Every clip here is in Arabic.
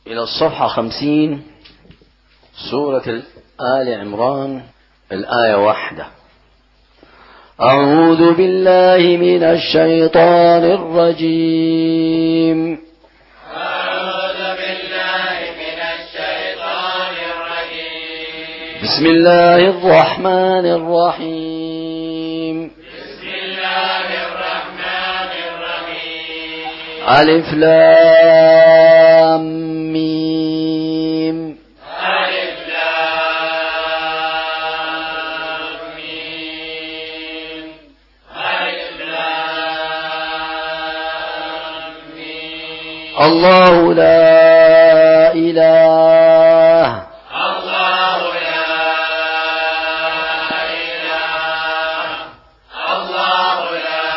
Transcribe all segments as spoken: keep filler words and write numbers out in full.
إلى الصفحة خمسين، سورة آل عمران، الآية واحدة. أعوذ بالله من الشيطان الرجيم. أعوذ بالله من الشيطان الرجيم. بسم الله الرحمن الرحيم. بسم الله الرحمن الرحيم. ألف لام ميم. ألف لام ميم. ألف لام ميم. الله لا إله الله لا إله. الله لا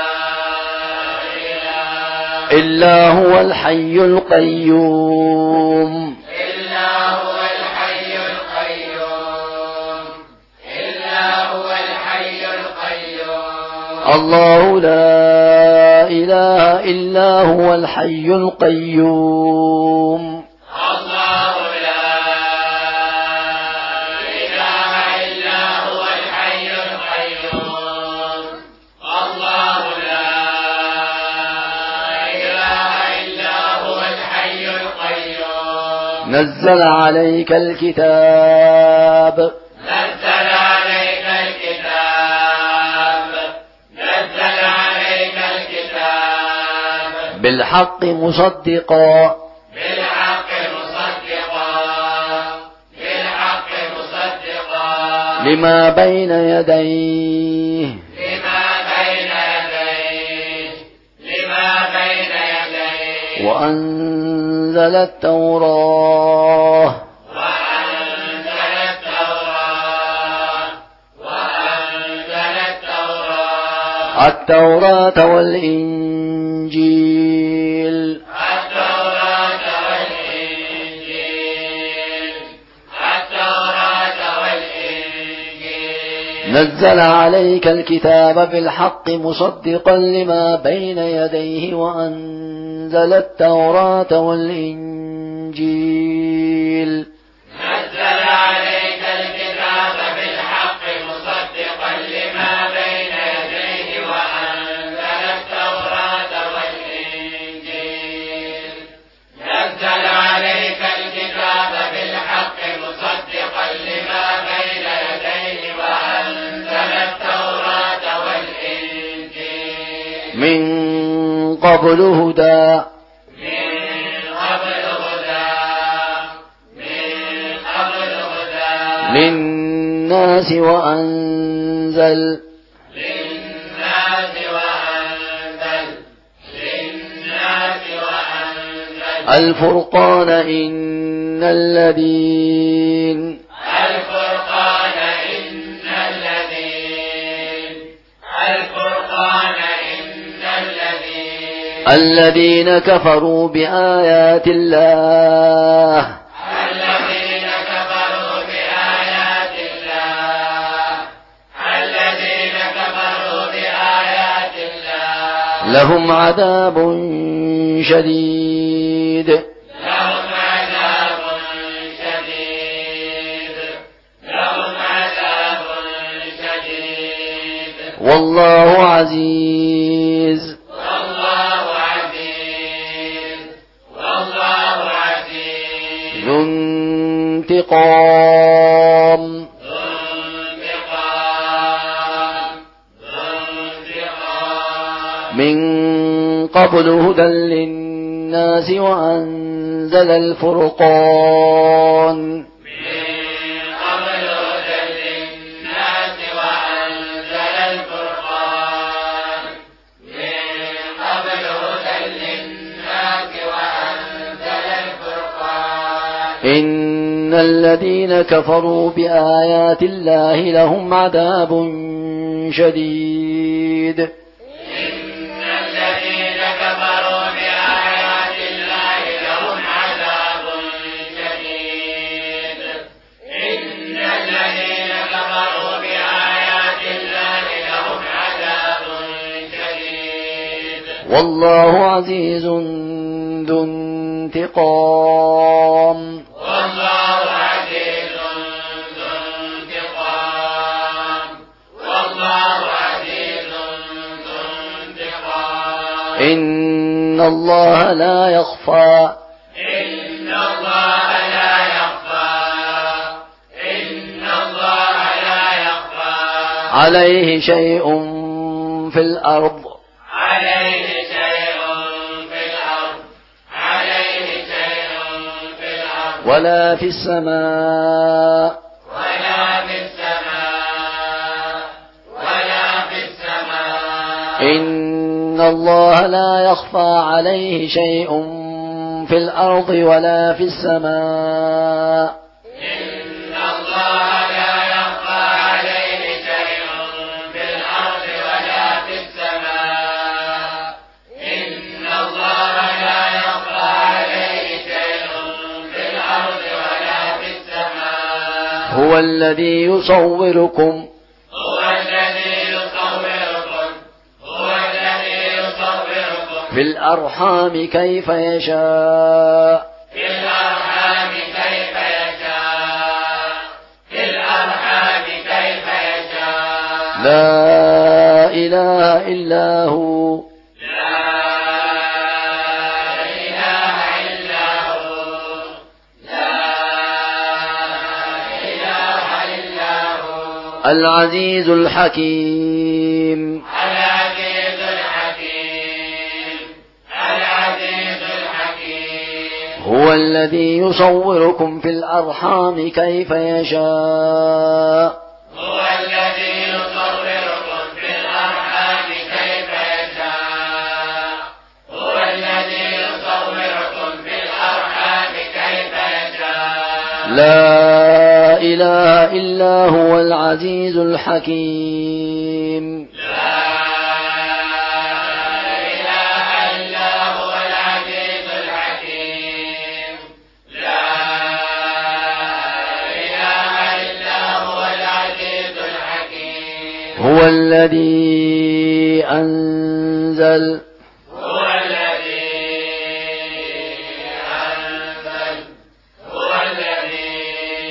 إله إلا هو الحي القيوم. إلا هو الحي القيوم. إلا هو الحي القيوم. الله لا إله إلا هو الحي القيوم. الله لا إله إلا هو الحي القيوم. الله لا إله إلا هو الحي القيوم. نزل عليك الكتاب نزل عليك الكتاب. نزل عليك الكتاب بالحق مصدقا بالحق مصدقا. بالحق مصدقا لما بين يديه لما بين يديه. لما بين يديه. وأنزل التوراة وأنزل التوراة. وأنزل التوراة. التوراة والإنجيل التوراة والإنجيل. التوراة والإنجيل. نزل عليك الكتاب بالحق مصدقا لما بين يديه وأنزل التوراة والإنجيل نزل عليك الكتاب بالحق مصدقا لما بين يديه وأنزل التوراة والإنجيل. نزل عليك الكتاب بالحق مصدقا لما بين يديه وأنزل التوراة والإنجيل. من قبل هدى من قبل هدى. من قبل هدى للناس وأنزل للناس وأنزل. للناس وأنزل الفرقان إن الذين الفرقان إن الذين. الفرقان إن الذين. الذين كفروا بآيات الله الذين كفروا بآيات الله. الذين كفروا بآيات الله لهم عذاب شديد لهم عذاب شديد. لهم عذاب شديد. والله عزيز والله عزيز. والله عزيز. ذو انتقام ذو انتقام. ذو انتقام. من قبل هدى للناس وأنزل الفرقان من قبل هدى للناس وأنزل الفرقان. من قبل هدى للناس وأنزل الفرقان. إن الذين كفروا بآيات الله لهم عذاب شديد إن الذين كفروا بآيات الله لهم عذاب شديد. إن الذين كفروا بآيات الله لهم عذاب شديد. والله عزيز ذو انتقام والله عزيز ذو انتقام والله عزيز ذو انتقام إن الله لا يخفى إن الله لا يخفى إن الله لا يخفى عليه شيء في الأرض عليه شيء في الأرض عليه شيء في الأرض ولا في السماء ولا في السماء ولا في السماء إن الله لا يخفى عليه شيء في الأرض ولا في السماء إن الله لا يخفى عليه شيء في الأرض ولا في السماء إن الله لا يخفى عليه شيء في الأرض ولا في السماء هو الذي يصوركم هو الذي يصوركم هو الذي يصوركم في الأرحام كيف يشاء في الأرحام كيف يشاء في الأرحام كيف يشاء لا إله إلا هو لا إله إلا هو لا إله إلا هو العزيز الحكيم العزيز الحكيم العزيز الحكيم هو الذي يصوركم في الأرحام كيف يشاء هو الذي يصوركم في الأرحام كيف يشاء هو الذي يصوركم في الأرحام كيف يشاء لا إله إلا هو العزيز الحكيم لا إله إلا هو العزيز الحكيم لا إله إلا هو العزيز الحكيم هو الذي أنزل هو الذي أنزل هو الذي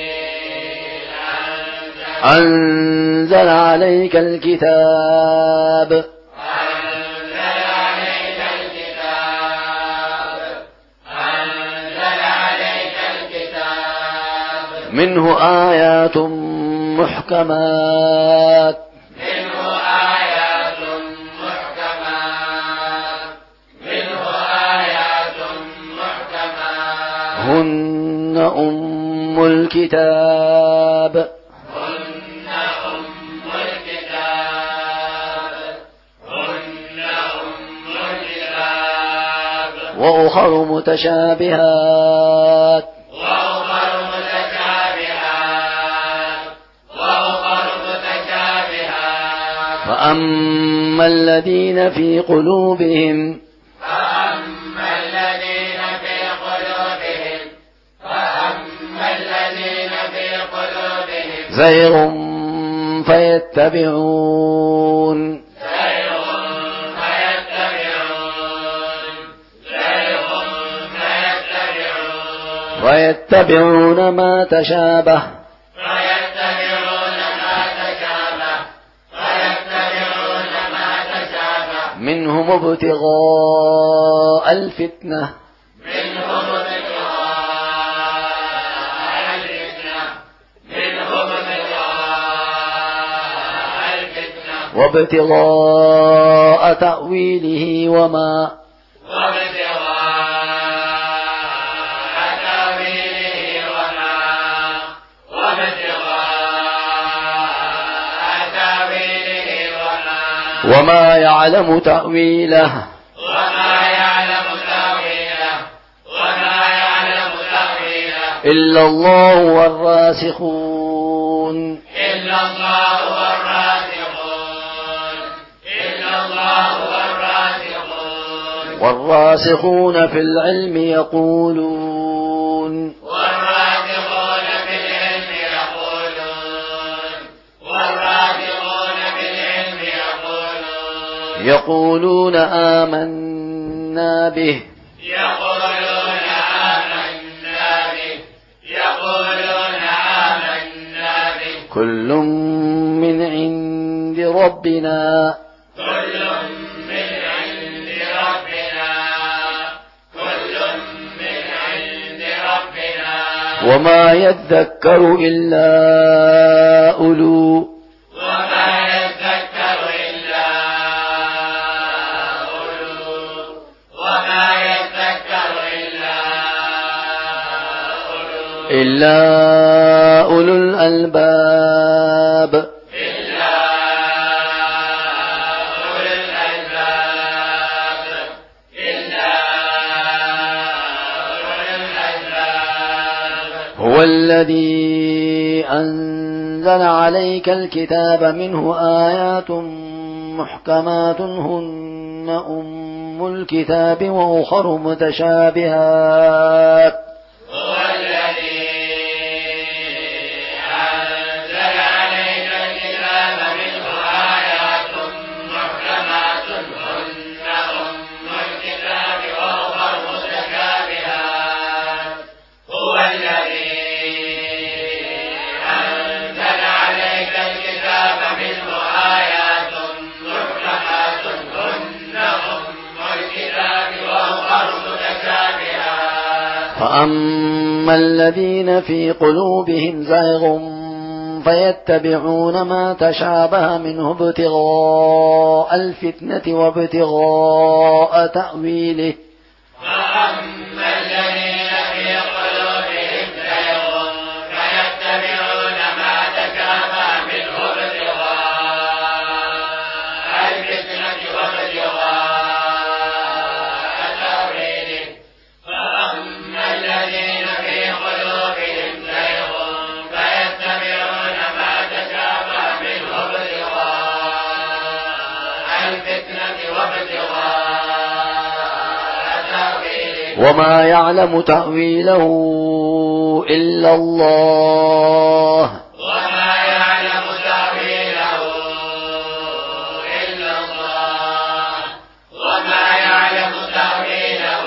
أنزل أنزل عليك الكتاب أنزل عليك الكتاب أنزل عليك الكتاب منه آيات محكمات منه آيات محكمات منه آيات محكمات هن أم الكتاب هن أم الكتاب هن أم الكتاب وأخر متشابهات وأخر متشابهات وأخر متشابهات فأما الذين في قلوبهم فأما الذين في قلوبهم فأما الذين في قلوبهم زيغ فيتبعون زيغ فيتبعون زيغ فيتبعون ويتبعون ما تشابه فيتبعون ما تشابه فيتبعون ما تشابه منهم ابتغاء الفتنة منهم ابتغاء الفتنة منهم ابتغاء الفتنة وابتغاء تأويله وما وابتغاء تأويله وما وابتغاء تأويله وما وما يعلم تأويله وما يعلم تأويله وما يعلم تأويله إلا الله والراسخون إلا الله والراسخون إلا الله والراسخون والراسخون في العلم يقولون والراسخون في العلم يقولون والراسخون في العلم يقولون يقولون آمنا به يقولون كل من عند ربنا كل من عند ربنا كل من عند ربنا وما يذكر إلا أولو وما يذكر إلا أولو وما يذكر إلا أولو إلا أولو الألباب إلا أولو الألباب إلا أولو الألباب هو الذي أنزل عليك الكتاب منه آيات محكمات هن أم الكتاب وأخر متشابهات هو الذي أنزل عليك الكتاب منه آيات محكمات هن أم الكتاب وأخر متشابهات هو الذي أنزل عليك الكتاب منه آيات محكمات هن أم الكتاب وأخر متشابهات فأما الذين في قلوبهم زيغ فيتبعون ما تشابه منه ابتغاء الفتنة وابتغاء تأويله فأما الذين في قلوبهم زيغ فيتبعون ما تشابه منه ابتغاء الفتنة وابتغاء تأويله فأما الذين في قلوبهم زيغ فيتبعون ما تشابه منه ابتغاء الفتنة وابتغاء تأويله وما يعلم تأويله إلا الله وما يعلم تأويله إلا الله وما يعلم تأويله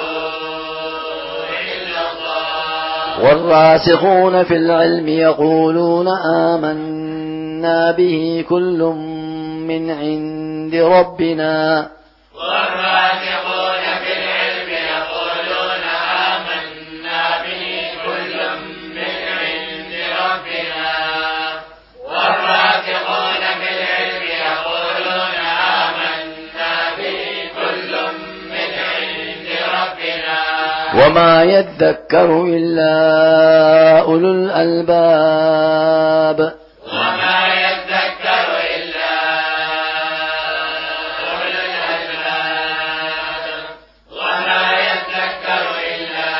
إلا الله والراسخون في العلم يقولون آمنا به كل من عند ربنا والراسخون في العلم يقولون آمنا به كل من عند ربنا والراسخون في العلم يقولون آمنا به كل من عند ربنا وما يذكر إلا أولو الألباب وما يذكر إلا أولو الألباب وما يذكر إلا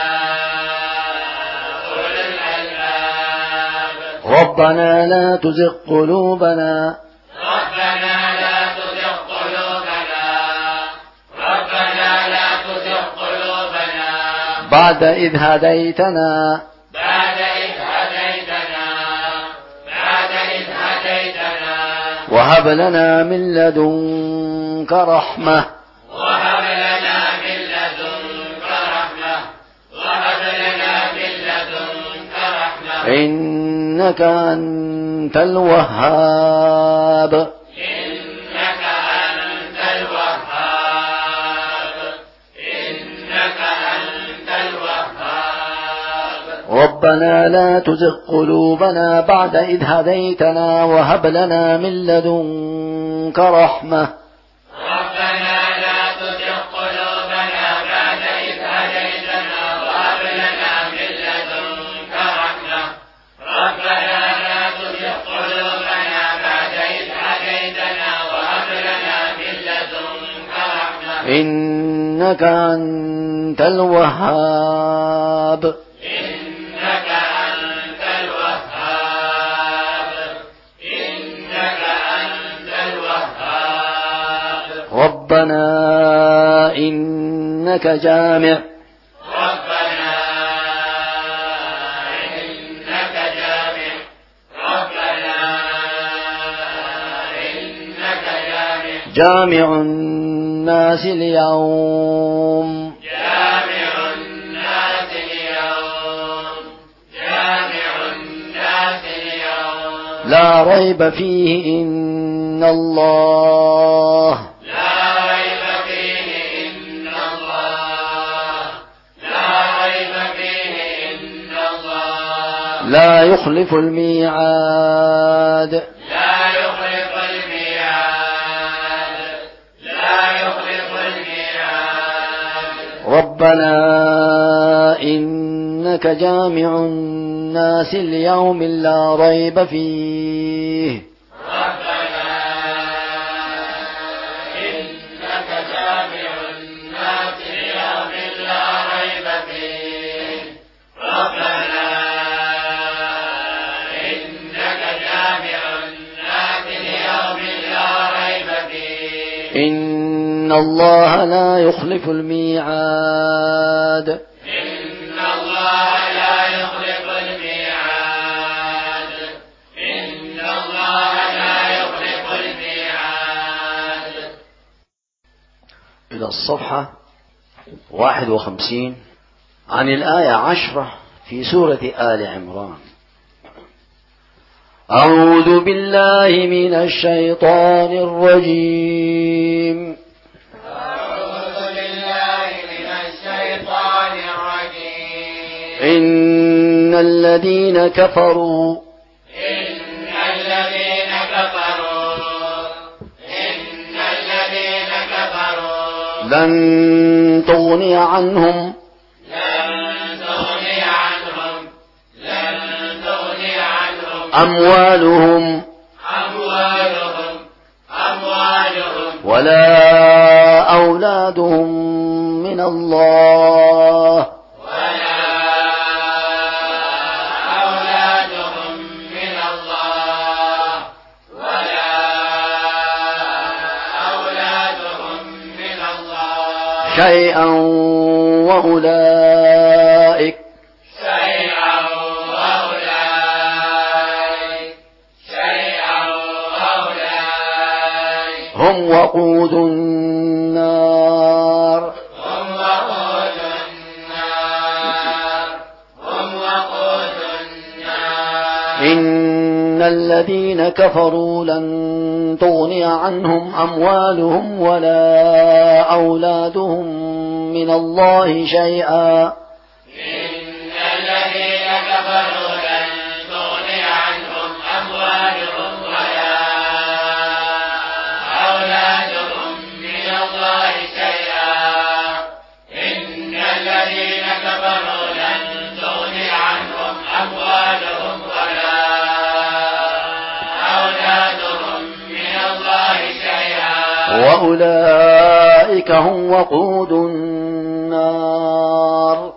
أولو الألباب ربنا لا تزغ قلوبنا ربنا لا تزغ قلوبنا ربنا لا تزغ قلوبنا بعد إذ هديتنا بعد إذ هديتنا بعد إذ هديتنا وهب لنا من لدنك رحمة وهب لنا من لدنك رحمة وهب لنا من لدنك رحمة إنك أنت الوهاب إنك أنت الوهاب إنك أنت الوهاب ربنا لا تزغ قلوبنا بعد إذ هديتنا وهب لنا من لدنك رحمة ربنا لا تزغ قلوبنا بعد إذ هديتنا وهب لنا من لدنك رحمة ربنا لا تزغ قلوبنا بعد إذ هديتنا وهب لنا من لدنك رحمة إنك أنت الوهاب إنك أنت الوهاب إنك أنت الوهاب ربنا إنك جامع ربنا إنك جامع ربنا إنك جامع جامع الناس اليوم جامع الناس اليوم جامع الناس اليوم لا ريب فيه إن الله لا ريب فيه إن الله لا ريب فيه إن الله لا يخلف الميعاد لا يخلف الميعاد لا يخلف الميعاد ربنا إنك جامع الناس ليوم لا ريب فيه ربنا إنك جامع الناس ليوم لا ريب فيه ربنا إنك جامع الناس ليوم لا ريب فيه إن الله لا يخلف الميعاد إن الله لا يخلف الميعاد إن الله لا يخلف الميعاد. إلى الصفحة واحد وخمسين عن الآية عشرة في سورة آل عمران. أعوذ بالله من الشيطان الرجيم. أعوذ بالله من الشيطان الرجيم. إن الذين كفروا إن الذين كفروا إن الذين كفروا لن تغني عنهم لن تغني عنهم لن تغني عنهم أموالهم أموالهم أموالهم ولا أولادهم من الله ولا أولادهم من الله ولا أولادهم من الله شيئا وأولئك شيئا وأولئك شيئا وأولئك هم وقود النار هم وقود النار هم وقود النار. إن الذين كفروا لن تغني عنهم أموالهم ولا أولادهم من الله شيئا إن الذين كفروا لن تغني عنهم أموالهم ولا أولادهم من الله شيئا. إن الذين كفروا لن تغني عنهم أموالهم ولا أولادهم من الله شيئا. وأولئك هم وقود النار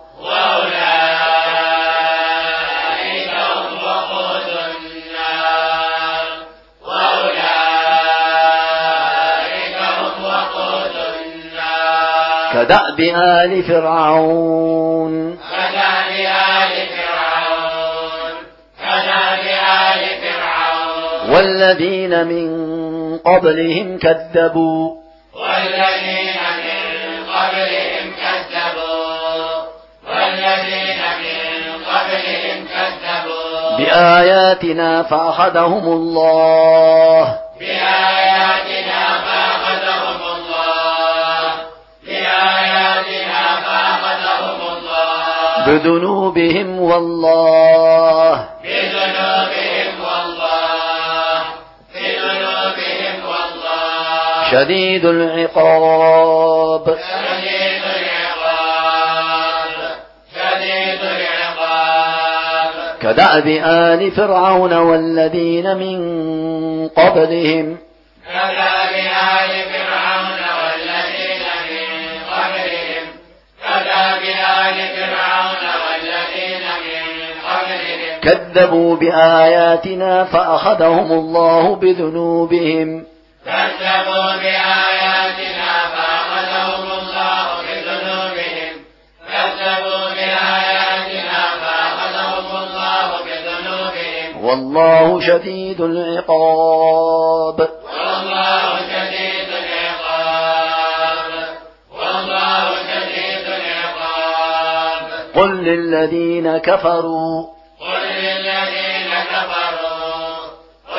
وأولئك هم وقود النار وأولئك هم وقود النار. كدأب آل فرعون كدأب آل فرعون كدأب آل فرعون والذين من قبلهم كذبوا والذين من قبلهم كذبوا والذين من قبلهم كذبوا بآياتنا فأخذهم الله بآياتنا فأخذهم الله بآياتنا فأخذهم الله بذنوبهم والله بذنوبهم والله بذنوبهم والله شديد العقاب شديد العقاب شديد العقاب. كدأب آل فرعون والذين من قبلهم كدأب آل فرعون والذين من قبلهم كدأب آل فرعون والذين من قبلهم كذبوا بآياتنا فأخذهم الله بذنوبهم كذبوا بآياتنا فأخذهم الله بذنوبهم كذبوا بآياتنا فأخذهم الله بذنوبهم والله شديد العقاب والله شديد العقاب والله شديد العقاب. قل للذين كفروا قل للذين كفروا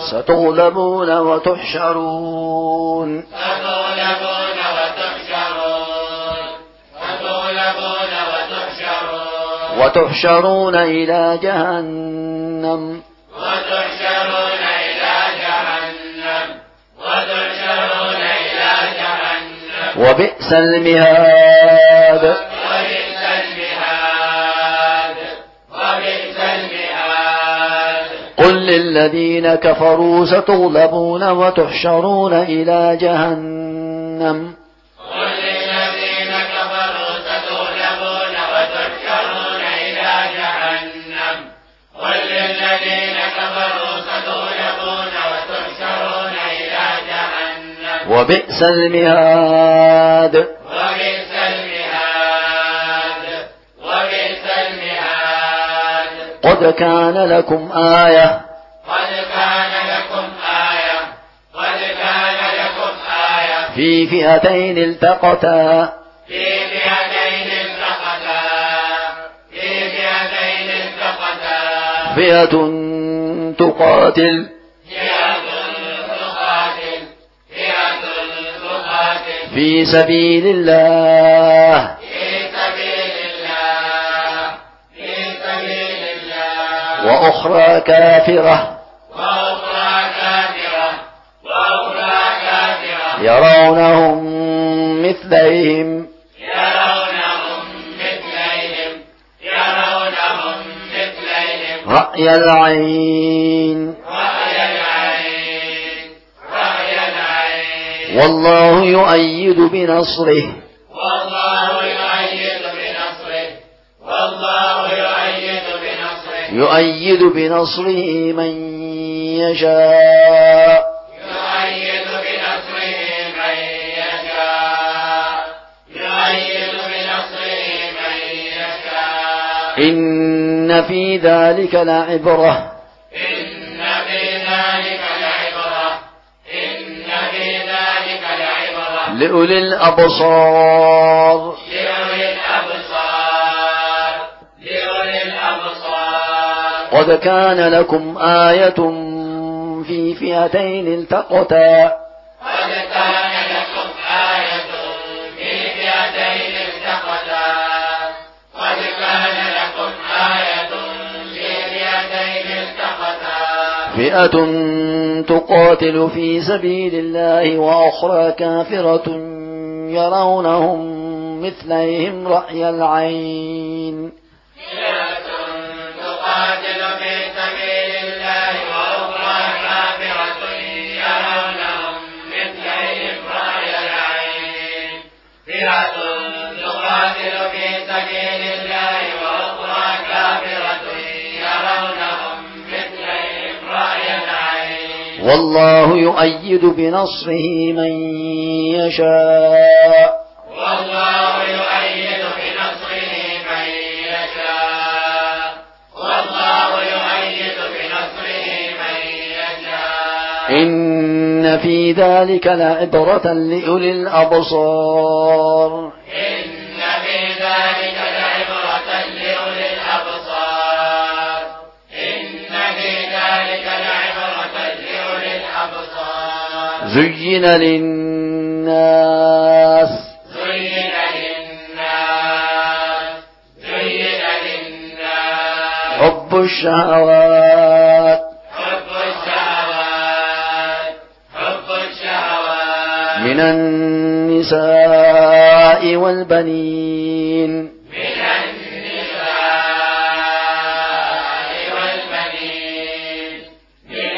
ستغلبون وتحشرون ستغلبون وتحشرون ستغلبون وتحشرون وتحشرون إلى جهنم وتحشرون إلى جهنم وتحشرون إلى جهنم وبئس المهاد وبئس المهاد وبئس المهاد قل للذين كفروا ستغلبون وتحشرون إلى جهنم قل للذين كفروا ستغلبون وتحشرون إلى جهنم قل للذين كفروا ستغلبون وتحشرون إلى جهنم وبئس المهاد وبئس المهاد وبئس المهاد قد كان لكم آية قد كان لكم آية قد كان لكم آية في فئتين التقتا في فئتين التقتا في فئتين التقتا فئة تقاتل فئة تقاتل فئة تقاتل في سبيل الله في سبيل الله في سبيل الله وأخرى كافرة وأخرى كافرة وأخرى كافرة يرونهم مثليهم يرونهم مثليهم يرونهم مثليهم رأي العين رأي العين رأي العين والله يؤيد بنصره والله يؤيد بنصره والله يؤيد بنصره يؤيد بنصره من يشاء يؤيد بنصره من يشاء يؤيد بنصره من يشاء إن في ذلك لعبرة إن في ذلك لعبرة إن في ذلك لعبرة لأولي الأبصار لأولي الأبصار لأولي الأبصار قد كان لكم آية في فئتين التقتا قد كان لكم آية في فئتين التقتا قد كان لكم آية في فئتين التقتا فئة تقاتل في سبيل الله وأخرى كافرة يرونهم مثليهم رأي العين فئة تقاتل في سبيل الله وأخرى كافرة يرونهم مثليهم رأي العين فئة تقاتل في سبيل الله وأخرى كافرة يرونهم مثليهم رأي العين والله يؤيد بنصره من يشاء والله يؤيد بنصره من يشاء والله يؤيد بنصره من يشاء إن في ذلك لعبرة لأولي الأبصار إن في ذلك لعبرة لأولي الأبصار إن في ذلك لعبرة لأولي الأبصار زين للناس زين للناس زين للناس حب الشهوات حب الشهوات حب الشهوات من النساء والبنين من النساء والبنين من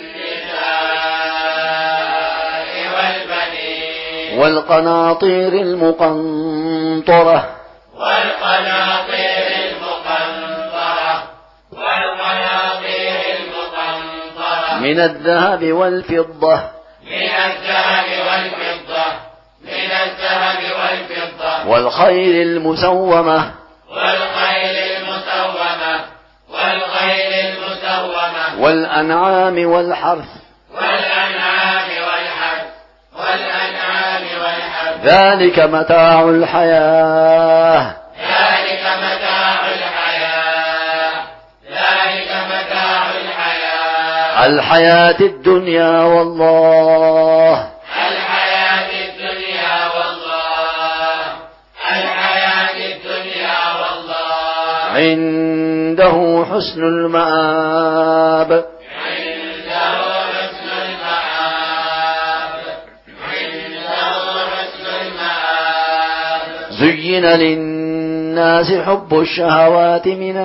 النساء والبنين والقناطير المقنطرة والقناطير المقنطرة والقناطير المقنطرة من الذهب والفضة من الذهب والفضة من الذهب والفضة والخيل المسومة والخيل المسومة والخيل المسومة والأنعام والحرث والأنعام والحرث والأنعام والحرث ذلك متاع الحياة ذلك متاع الحياة ذلك متاع الحياة الحياة الدنيا والله الحياة الدنيا والله الحياة الدنيا والله عنده حسن المآب عنده حسن المآب عنده حسن المآب زين للناس حب الشهوات من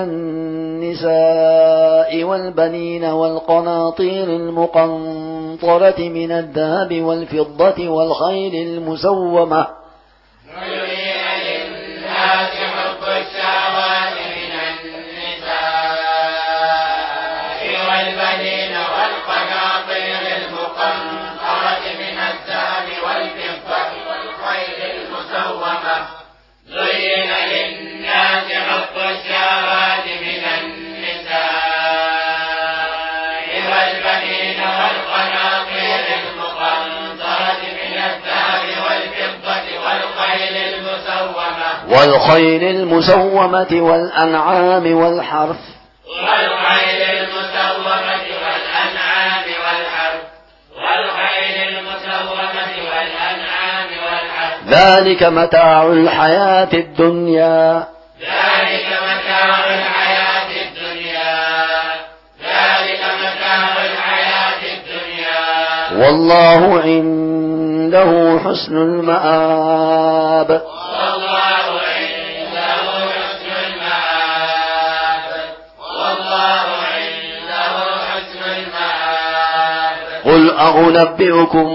النساء والبنين والقناطير المقنطرة من الذهب والفضة والخيل المسومة زين للناس حب الشهوات من النساء والبنين والقناطير المقنطرة من الذهب والفضة والخيل المسومة زين للناس حب الشهوات من النساء والبنين والقناطير المقنطرة من الذهب والفضة والخيل المسومة والخيل المسومة والأنعام والحرث والخيل المسومة والأنعام والحرث والخيل المسومة والأنعام والحرث ذلك متاع الحياة الدنيا ذلك متاع الحياة الدنيا ذلك متاع الحياة الدنيا والله عنده حسن المآب والله عنده حسن المآب والله عنده حسن المآب قل أنبئكم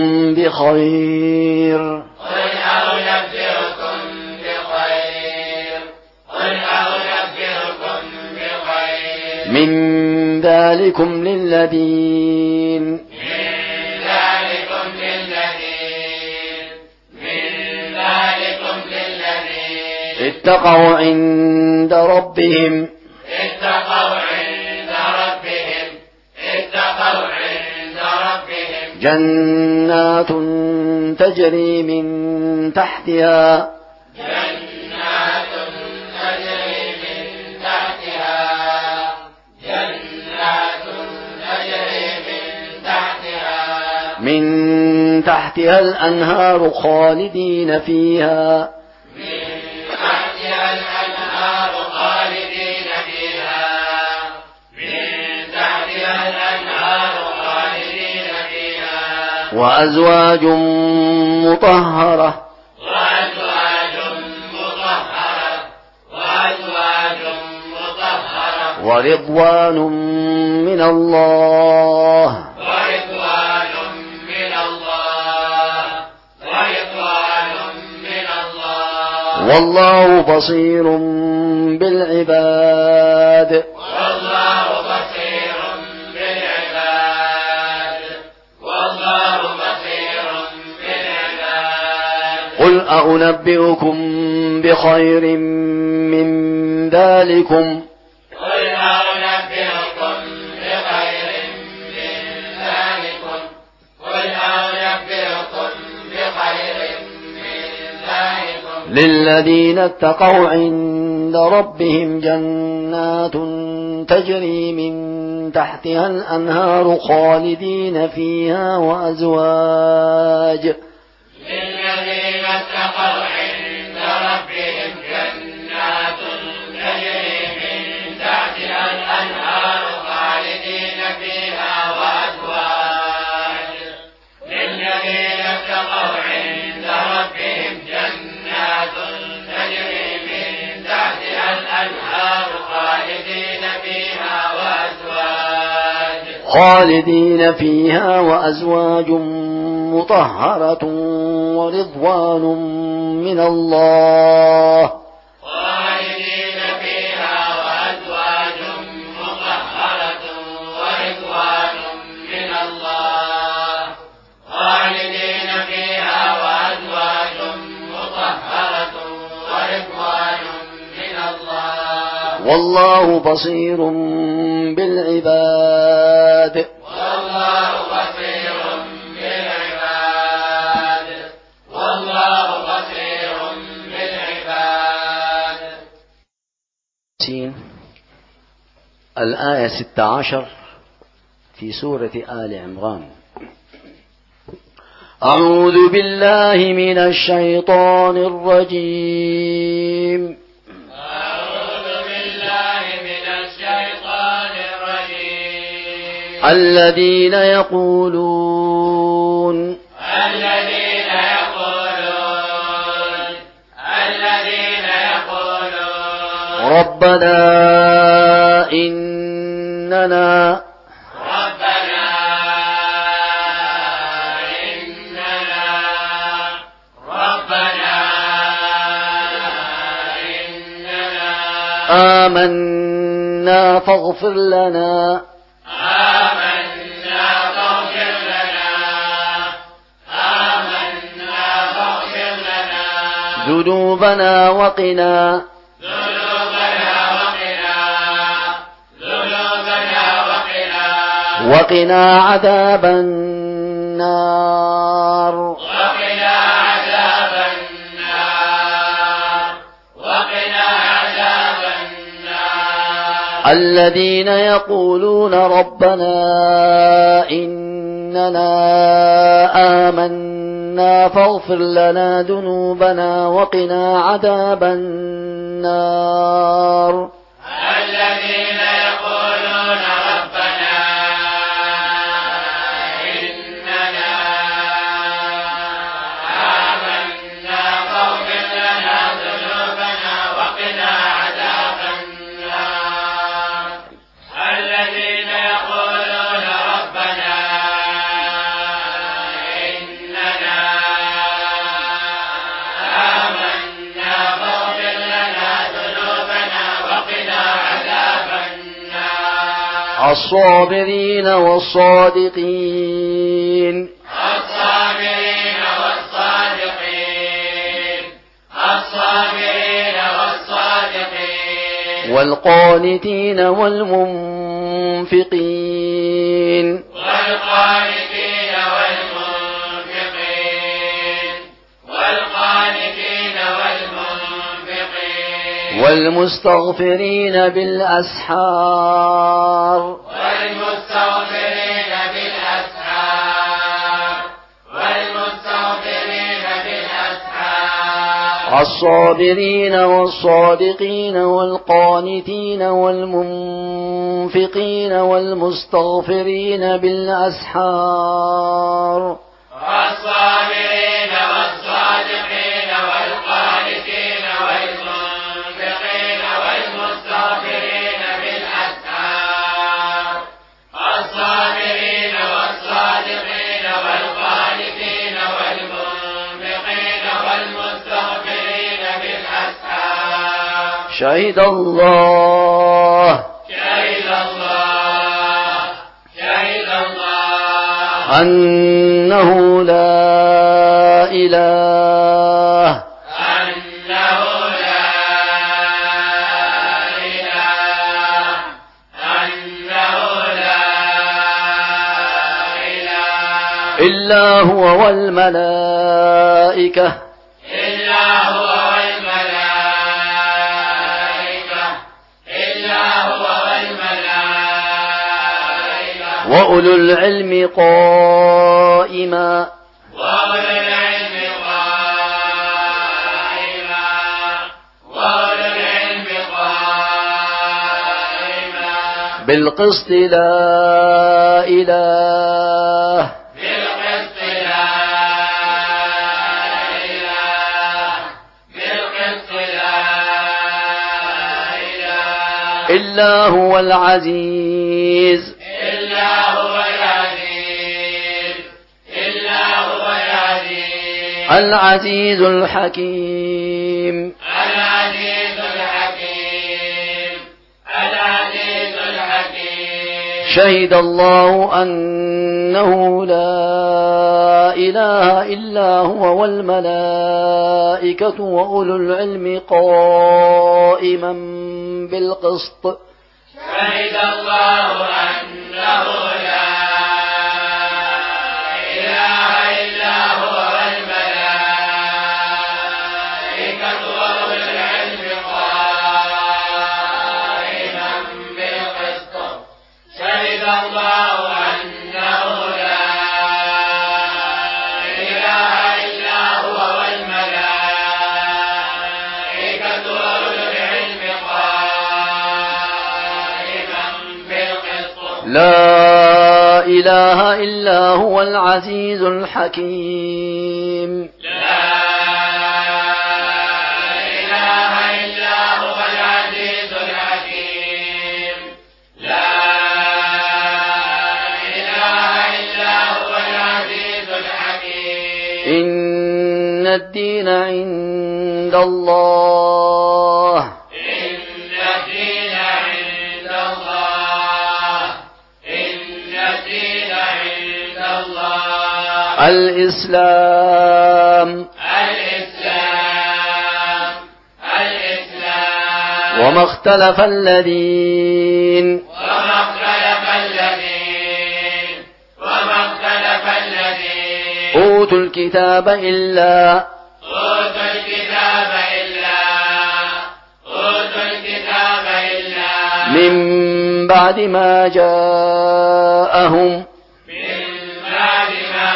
بخير قل أنبئكم بخير قل أنبئكم بخير من ذلكم للذين من ذلكم للذين من ذلكم للذين اتقوا عند ربهم اتقوا عند ربهم اتقوا عند ربهم جنات تجري من تحتها جنات تجري من تحتها جنات تجري من تحتها من تحتها الأنهار خالدين فيها من تحتها الأنهار خالدين فيها من تحتها الأنهار خالدين فيها وأزواج مطهرة وأزواج مطهرة وأزواج مطهرة ورضوان من الله ورضوان من الله ورضوان من الله والله بصير بالعباد والله بصير بالعباد والله بصير بالعباد قل أنبئكم بخير من ذلكم قل أنبئكم بخير من ذلكم قل أنبئكم بخير من ذلكم للذين اتقوا عند ربهم جنات تجري من تحتها الأنهار خالدين فيها وأزواج للذين اتقوا عند ربهم جنات تجري من تحتها الأنهار خالدين فيها وأزواج للذين اتقوا عند ربهم جنات تجري من تحتها الأنهار خالدين فيها وأزواج خالدين فيها وأزواج مطهرة ورضوان من الله خالدين فيها وأزواج مطهرة ورضوان من الله خالدين فيها وأزواج مطهرة ورضوان من الله والله بصير بالعباد والله بصير بالعباد والله بصير بالعباد الآية ستة عشر في سورة آل عمران. أعوذ بالله من الشيطان الرجيم. أعوذ بالله من الشيطان الرجيم. الذين يقولون الذين يقولون الذين يقولون ربنا إننا ربنا إننا ربنا إننا آمنا فاغفر لنا آمنا فاغفر لنا آمنا فاغفر لنا ذنوبنا وقنا ذنوبنا وقنا ذنوبنا وقنا وقنا عذاب النار وقنا عذاب النار وقنا عذاب النار. الذين يقولون ربنا إننا آمنا فاغفر لنا ذنوبنا وقنا عذاب النار. الذين يقولون ربنا إننا آمنا فاغفر لنا ذنوبنا وقنا عذاب النار. الذين يقولون ربنا إننا آمنا فاغفر لنا ذنوبنا وقنا عذاب النار. الصابرين والصادقين الصابرين والصادقين الصابرين والصادقين والقانتين والمنفقين والقانتين والمنفقين والقانتين والمنفقين والمستغفرين بالأسحار والمستغفرين بالأسحار والمستغفرين بالأسحار. الصابرين والصادقين والقانتين والمنفقين والمستغفرين بالأسحار. الصابرين والصادقين والقانتين والمنفقين والمستغفرين بالأسحار. الصابرين والصادقين والقانتين والمنفقين والمستغفرين بالأسحار. شهد الله شهد الله شهد الله أنه لا إله أنه لا إله أنه لا إله إلا هو والملائكة إلا هو والملائكة إلا هو والملائكة وأولو العلم قائما وأولو العلم قائما وأولو العلم قائما بالقسط لا إله بالقسط لا إله بالقسط لا إله إلا هو العزيز إلا هو العزيز إلا هو العزيز العزيز الحكيم. العزيز الحكيم العزيز الحكيم. شهد الله أنه لا إله إلا هو والملائكة وأولو العلم قائما بالقسط. شهد الله أنه لا إله إلا هو والملائكة وأولو العلم قائما بالقسط. شهد الله لا إله إلا هو العزيز الحكيم. لا إله إلا هو العزيز الحكيم. لا إله إلا هو العزيز الحكيم. إن الدين عند الله إن الدين عند الله إن الدين عند الله الإسلام الإسلام الإسلام. وما اختلف الذين وما اختلف الذين وما اختلف الذين أوتوا الكتاب إلا أوتوا الكتاب إلا أوتوا الكتاب إلا من بعد ما جاءهم من بعد ما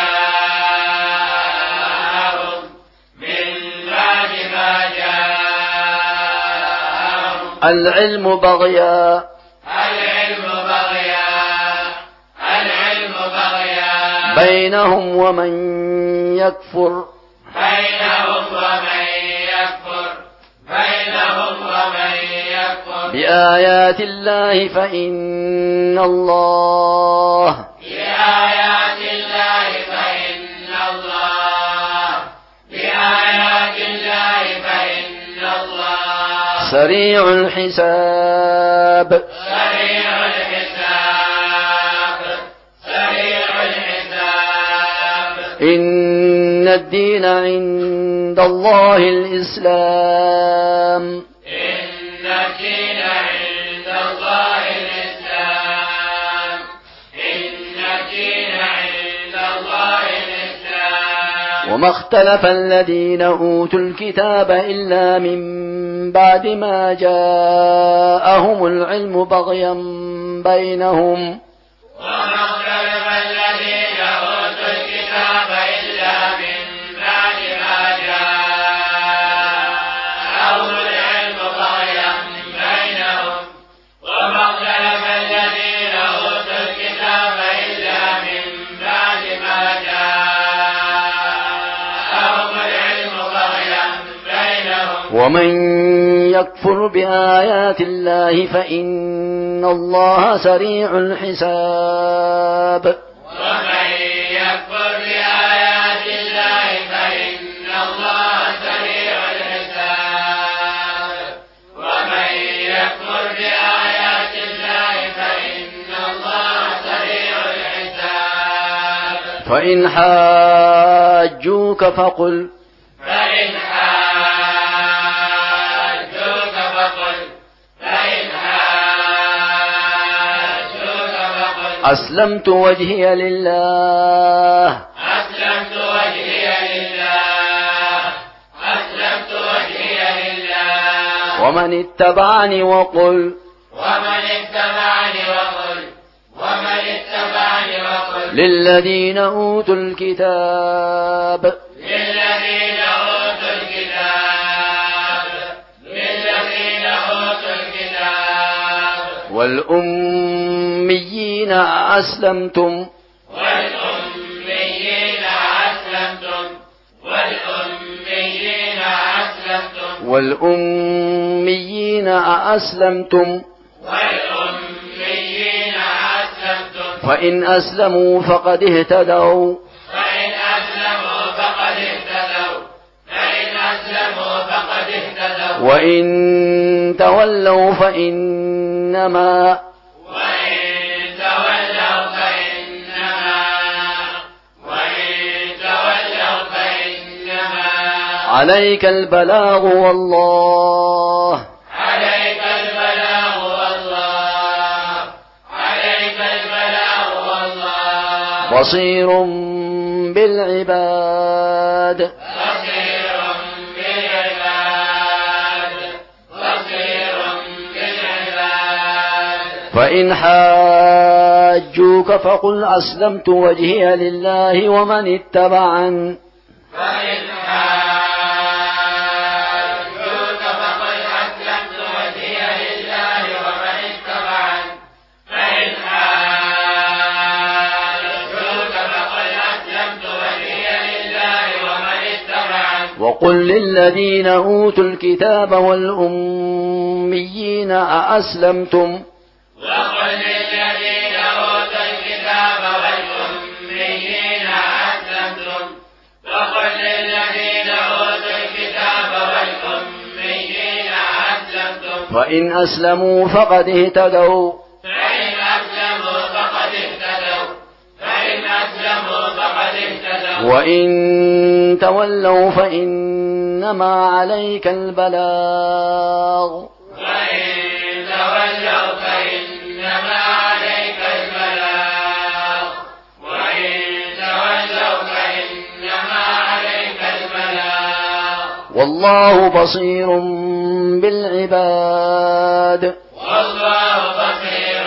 جاءهم من بعد ما جاءهم العلم بغيا العلم بغيا العلم بغيا بينهم ومن يكفر بينهم ومن يكفر بينهم ومن يكفر بآيات الله فإن الله بآيات الله فإن الله بآيات الله فإن الله سريع الحساب سريع الحساب سريع الحساب. إن الدين عند الله الإسلام إن الدين عند الله الإسلام إن الدين عند الله الإسلام. وما اختلف الذين أوتوا الكتاب إلا من بعد ما جاءهم العلم بغيا بينهم وما اختلف الذين أوتوا الكتاب إلا من بعد ما جاءهم العلم بغيا بينهم وما اختلف الذين أوتوا الكتاب إلا من بعد ما جاءهم العلم بغيا بينهم. ومن يكفر بآيات الله فإن الله سريع الحساب. ومن يكفر بآيات الله فإن الله سريع الحساب. ومن يكفر بآيات الله فإن الله سريع الحساب. فإن حاجوك فقل فإن حاجوك فقل فإن حاجوك فقل أسلمت وجهي لله أسلمت وجهي لله أسلمت وجهي لله. ومن اتبعني وقل ومن اتبعني وقل ومن اتبعني وقل للذين أوتوا الكتاب للذين أوتوا الكتاب للذين أوتوا الكتاب والأميين أسلمتم والأميين أسلمتم والأميين أسلمتم والأميين أسلمتم والأميين أسلمتم. فإن أسلموا فقد اهتدوا فإن أسلموا فقد اهتدوا فإن أسلموا فقد اهتدوا. وإن تولوا فإنما وإن تولوا فإنما وإن تولوا فإنما عليك البلاغ والله عليك البلاغ والله عليك البلاغ والله بصير بالعباد بصير بالعباد بصير بالعباد. فإن حاجوك فقل أسلمت وجهي لله ومن اتبعن فإن حاجوك فقل أسلمت وجهي لله ومن اتبعن. فإن حاجوك وقل للذين أوتوا الكتاب والأميين أأسلمتم وقل للذين أوتوا الكتاب والأميين أأسلمتم وقل للذين أوتوا الكتاب والأميين أأسلمتم فإن أسلموا فقد اهتدوا فإن أسلموا فقد اهتدوا فإن أسلموا فقد اهتدوا وإن تولوا فإنما عليك البلاغ وإن تولوا فإنما عليك البلاغ وإن تولوا فإنما عليك البلاغ والله بصير بالعباد والله بصير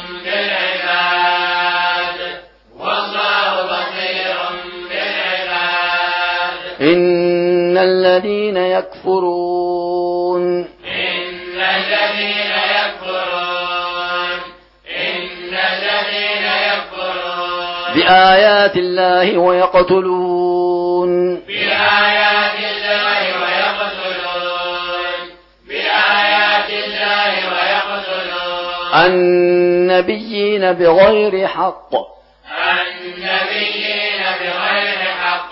بالعباد والله بصير بالعباد إن الذين يكفرون إن الذين يكفرون إن الذين يكفرون بآيات الله ويقتلون بآيات الله ويقتلون بآيات الله ويقتلون النبيين بغير حق النبيين بغير حق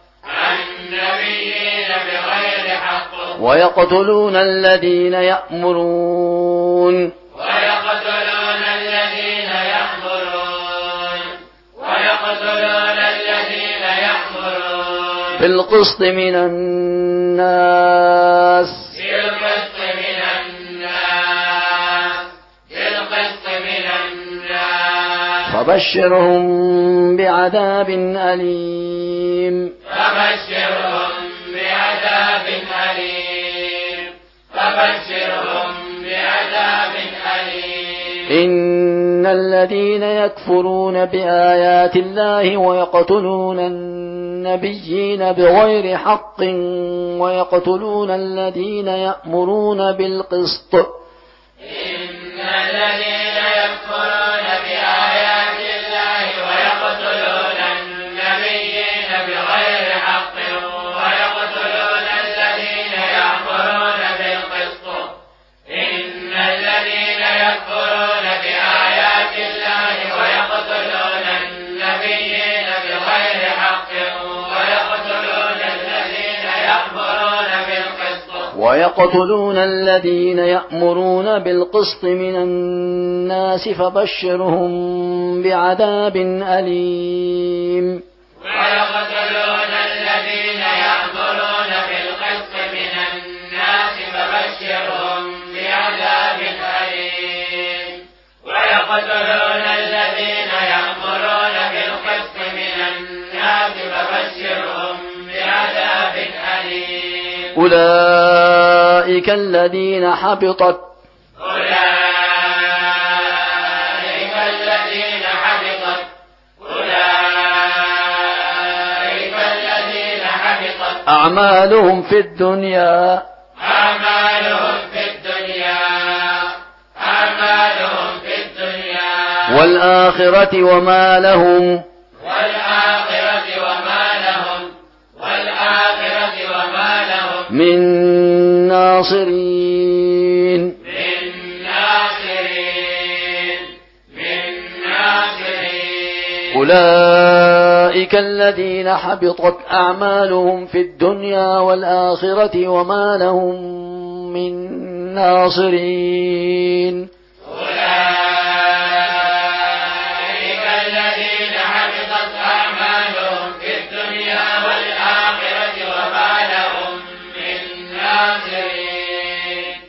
النبيين بغير حق ويقتلون الذين يأمرون ويقتلون الذين يأمرون ويقتلون الذين يأمرون بالقسط من الناس بالقسط من الناس بالقسط من الناس فبشرهم بعذاب أليم فبشرهم بعذاب أليم فبشرهم بعذاب أليم إن الذين يكفرون بآيات الله ويقتلون النبيين بغير حق ويقتلون الذين يأمرون بالقسط إن الذين يكفرون بآيات الله ويقتلون النبيين بغير حق ويقتلون الذين يأمرون بالقسط إن الذين يكفرون بآيات الله ويقتلون النبيين بغير حق ويقتلون الذين يأمرون بالقسط ويقتلون الذين يأمرون بالقسط من الناس فبشرهم بعذاب أليم ويقتلون الذين يأمرون بالقسط من الناس فبشرهم بعذاب أليم ويقتلون الذين يأمرون بالقسط من الناس فبشرهم بعذاب أليم أولئك الذين حبطت أولئك الذين حبطت أولئك الذين حبطت أعمالهم في الدنيا أعمالهم في الدنيا أعمالهم في الدنيا والآخرة وما لهم والآخرة وما لهم والآخرة وما لهم من ناصرين من ناصرين من ناصرين أولئك الذين حبطت أعمالهم في الدنيا والآخرة وما لهم من ناصرين أولئك الذين حبطت أعمالهم في الدنيا والآخرة وما لهم من ناصرين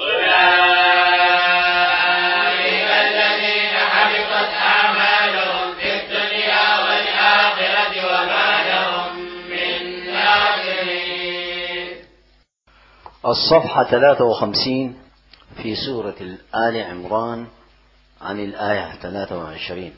أولئك الذين حبطت أعمالهم في الدنيا والآخرة وما لهم من ناصرين. الصفحة ثلاثة وخمسين في سورة آل عمران عن الآية ثلاثة وعشرين.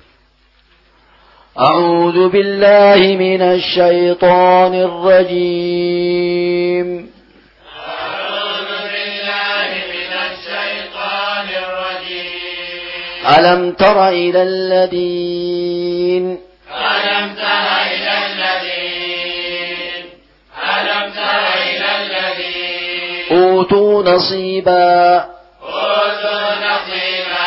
أعوذ بالله من الشيطان الرجيم. أعوذ بالله من الشيطان الرجيم. ألم تر إلى الذين ألم تر إلى الذين ألم تر أوتوا نصيبا أوتوا نصيبا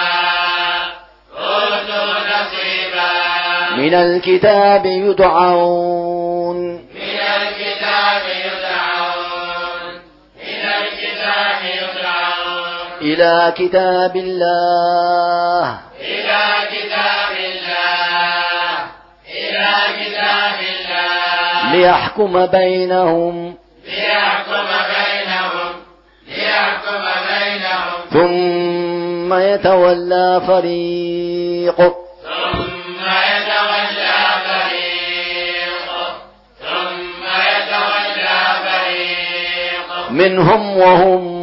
أوتوا نصيبا من الكتاب يدعون من الكتاب يدعون من الكتاب يدعون إلى كتاب الله إلى كتاب الله إلى كتاب الله ليحكم بينهم ليحكم بينهم ليحكم بينهم ثم يتولى فريق ثم يتولى فريق ثم يتولى فريق منهم وهم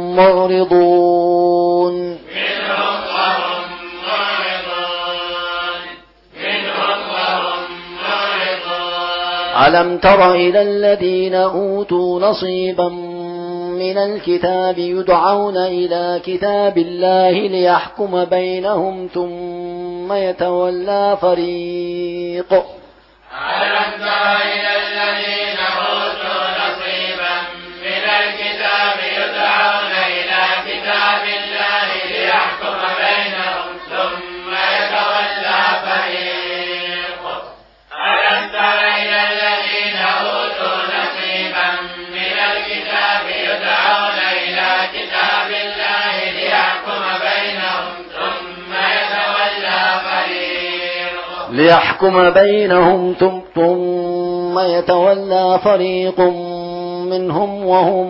معرضون منهم وهم معرضون منهم وهم معرضون ألم تر إلى الذين أوتوا نصيبا من الكتاب يدعون إلى كتاب الله ليحكم بينهم ثم يتولى فريق ألم تر إلى الذين أوتوا نصيبا من الكتاب يدعون إلى كتاب الله ليحكم بينهم ثم يتولى فريق ألم تر إلى الذين أوتوا نصيبا من الكتاب يدعون إلى كتاب الله ليحكم بينهم ثم يتولى فريق ليحكم بينهم ثم يتولى فريق منهم وهم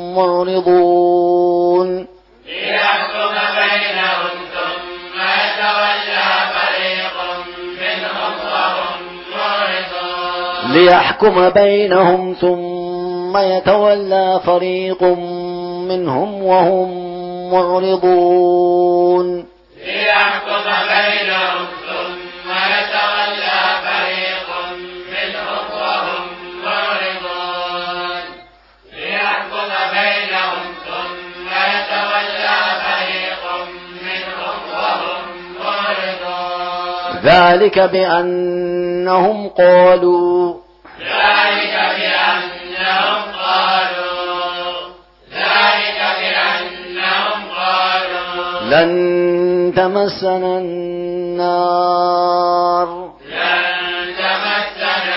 معرضون ليحكم بينهم ثم يتولى فريق منهم وهم معرضون ليحكم بينهم ثم يتولى فريق منهم وهم معرضون ليحكم بينهم ثم يتولى فريق منهم وهم معرضون ليحكم بينهم ثم يتولى فريق منهم وهم معرضون ذلك بأنهم قالوا ذلك بأنهم قالوا ذلك بأنهم قالوا لن تمسنا النار لن تمسنا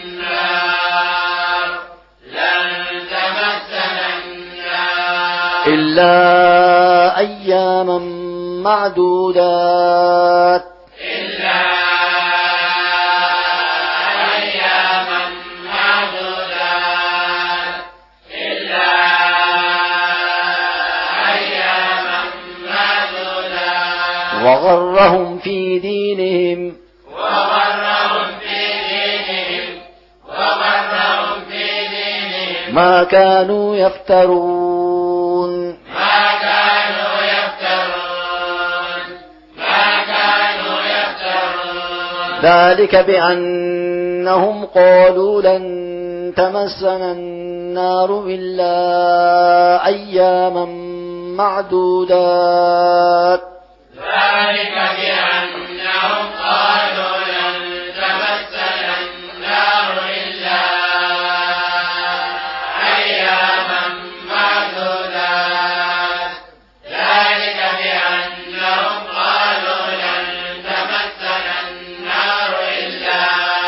النار لن تمسنا النار إلا أياما معدودات إلا أياما معدودات إلا أياما معدودات وغرهم في دينهم وغرهم في دينهم وغرهم في دينهم ما كانوا يفترون ما كانوا يفترون ما كانوا يفترون ذلك بأنهم قالوا لن تمسنا النار إلا أياما معدودات ذلك بأنهم قالوا لن تمسنا النار إلا أياما معدودات ذلك بأنهم قالوا لن تمسنا النار إلا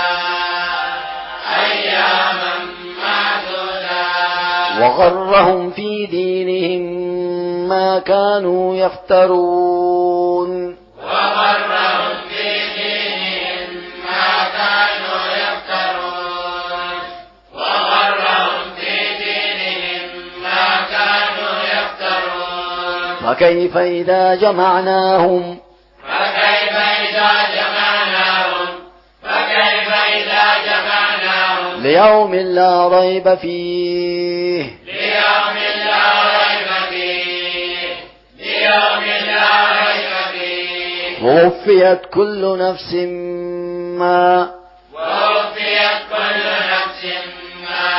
أياما معدودات وغرهم في دينهم ما كانوا يفترون وغرهم في دينهم ما كانوا يفترون وغرهم في دينهم ما كانوا يفترون فكيف إذا جمعناهم فكيف إذا جمعناهم فكيف إذا جمعناهم ليوم لا ريب فيه ليوم لا ريب فيه ليوم لا ريب فيه ووفيت كل نفس ما ووفيت كل نفس ما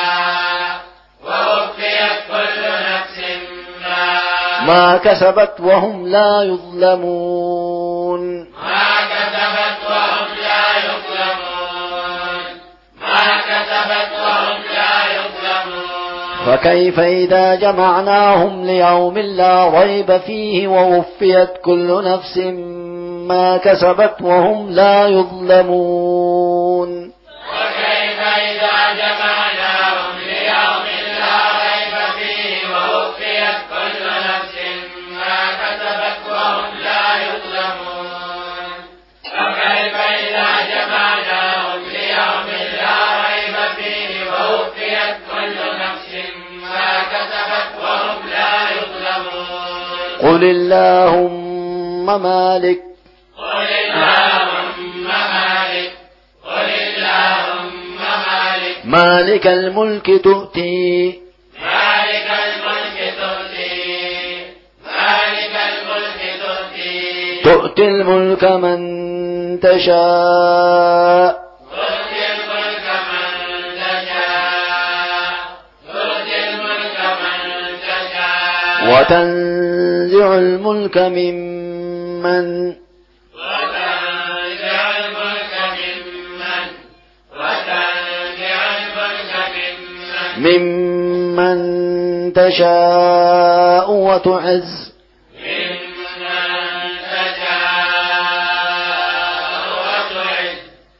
ووفيت كل نفس ما ما كسبت وهم لا يظلمون ما كسبت وهم لا يظلمون ما كسبت وهم لا يظلمون فكيف إذا جمعناهم ليوم لا ريب فيه ووفيت كل نفس ما كسبت وهم لا يظلمون وكيف إذا جمعناهم ليوم لا ريب فيه ووفيت كل نفس ما كسبت وهم لا يظلمون وكيف إذا جمعناهم ليوم لا ريب فيه ووفيت كل نفس ما كسبت وهم لا يظلمون قل اللهم مالك قل اللهم مالك قل اللهم مالك مالك الملك تؤتي مالك الملك تؤتي مالك الملك تؤتي تؤتي الملك من تشاء تؤتي الملك من تشاء تؤتي الملك من تشاء وتنزع الملك ممن وتنزع الملك ممن وتنزع الملك ممن ممن تشاء وتعز ممن تشاء وتعز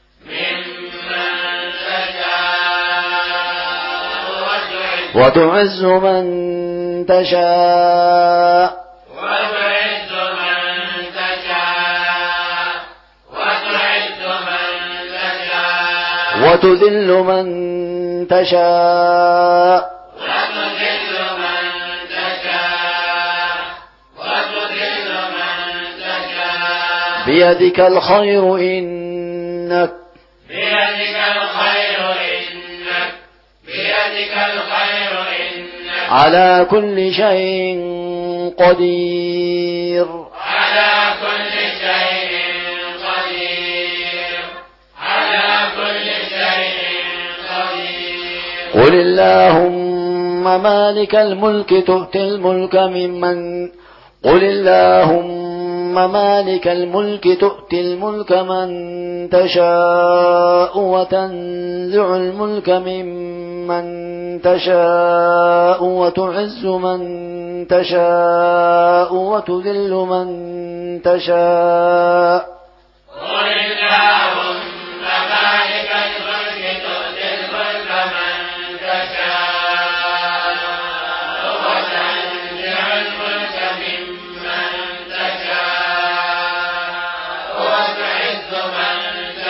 ممن تشاء وتعز وتعز من تشاء وتعز من تشاء وتعز من تشاء وتذل من تشاء وتذل من تشاء وتذل من تشاء بيدك الخير إنك بيدك الخير إنك بيدك الخير إنك على كل شيء قدير على كل شيء قدير على كل شيء قدير قل اللهم مالك الملك تؤتي الملك ممن قل اللهم مالك الملك تؤتي الملك من تشاء وتنزع الملك ممن تشاء وتعز من تشاء وتذل من تشاء قل اللهم مالك الملك تؤتي الملك من تشاء وتنزع الملك ممن تشاء وتعز من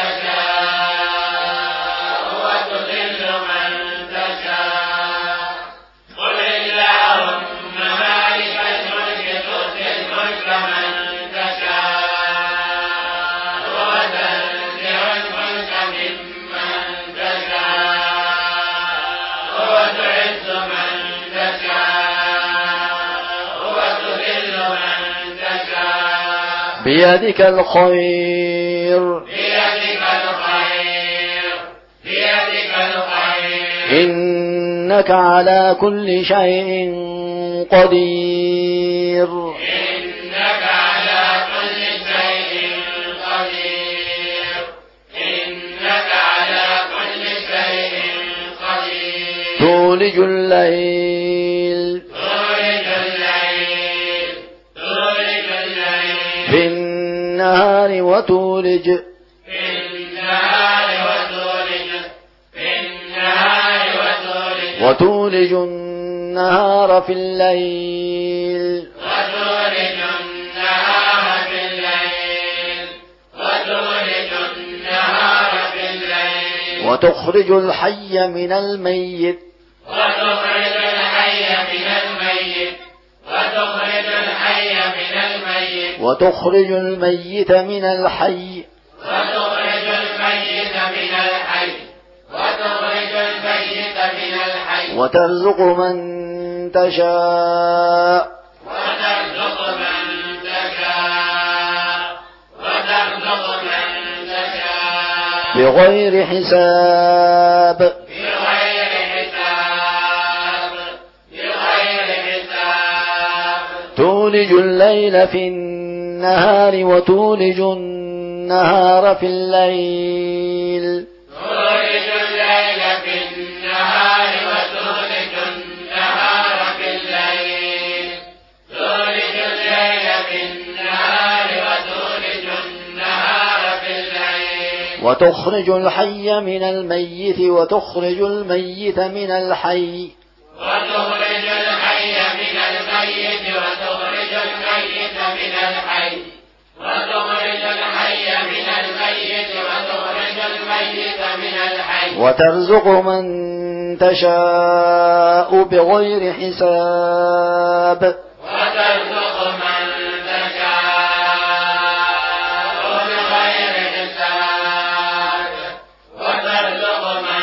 تشاء وتذل من تشاء قل اللهم مالك الملك تؤتي الملك من تشاء وتنزع الملك ممن تشاء وتعز من تشاء وتذل من تشاء بيدك الخير بيدك الخير بيدك الخير إنك على كل شيء قدير إنك على كل شيء قدير إنك على كل شيء قدير تولج الليل تولج الليل تولج الليل في النهار وتولج في النهار وتولج في النهار وتولج وتولج النهار في الليل وتولج النهار في الليل وتولج النهار في الليل وتخرج الحي من الميت وتخرج الحي من الميت وتخرج الحي من الميت وتخرج الميت من الحي وتخرج الميت من الحي وتخرج الميت من الحي وترزق من تشاء وترزق من تشاء وترزق من تشاء بغير حساب بغير حساب بغير حساب تولج الليل في النهار وتولج النهار في الليل تولج الليل في النهار وتولج في النهار وتولج النهار في الليل وتخرج الحي من الميت وتخرج الميت من الحي وتخرج الحي من الميت وتخرج الميت من الحي وتخرج الحي من الميت وتخرج الميت من الحي وترزق من تشاء بغير حساب وترزق من تشاء بغير حساب وترزق من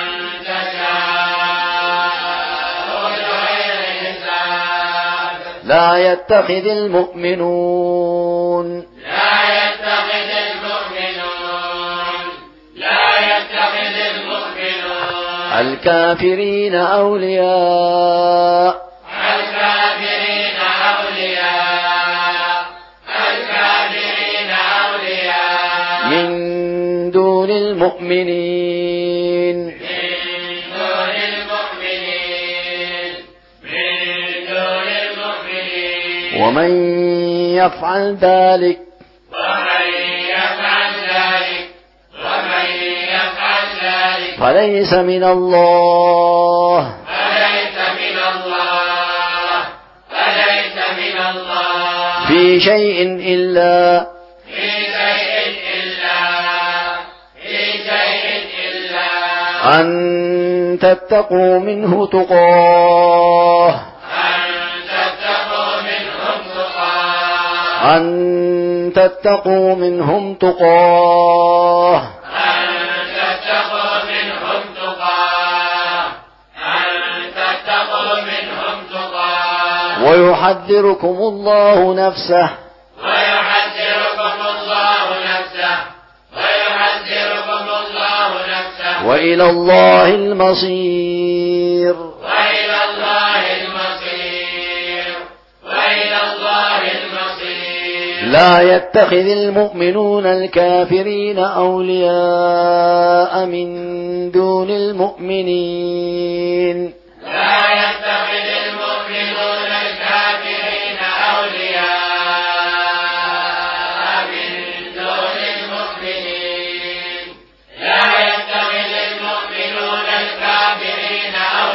تشاء بغير حساب لا يتخذ المؤمنون لا يتخذ المؤمنون لا يتخذ المؤمنون الكافرين أولياء الكافرين أولياء الكافرين أولياء من دون المؤمنين من دون المؤمنين من دون المؤمنين ومن يفعل ذلك ومن يفعل ذلك ومن يفعل ذلك فليس من الله فليس من الله فليس من الله في شيء إلا في شيء إلا في شيء إلا أن تتقوا منه تقاه أن تتقوا منهم تقاه أن تتقوا منهم تقاه أن تتقوا منهم تقاه أن تتقوا منهم تقاه ويحذركم الله نفسه ويحذركم الله نفسه ويحذركم الله نفسه وإلى الله المصير وإلى الله المصير وإلى الله المصير لا يتخذ المؤمنون الكافرين أولياء من دون المؤمنين لا يتخذ المؤمنون الكافرين أولياء من دون المؤمنين لا يتخذ المؤمنون الكافرين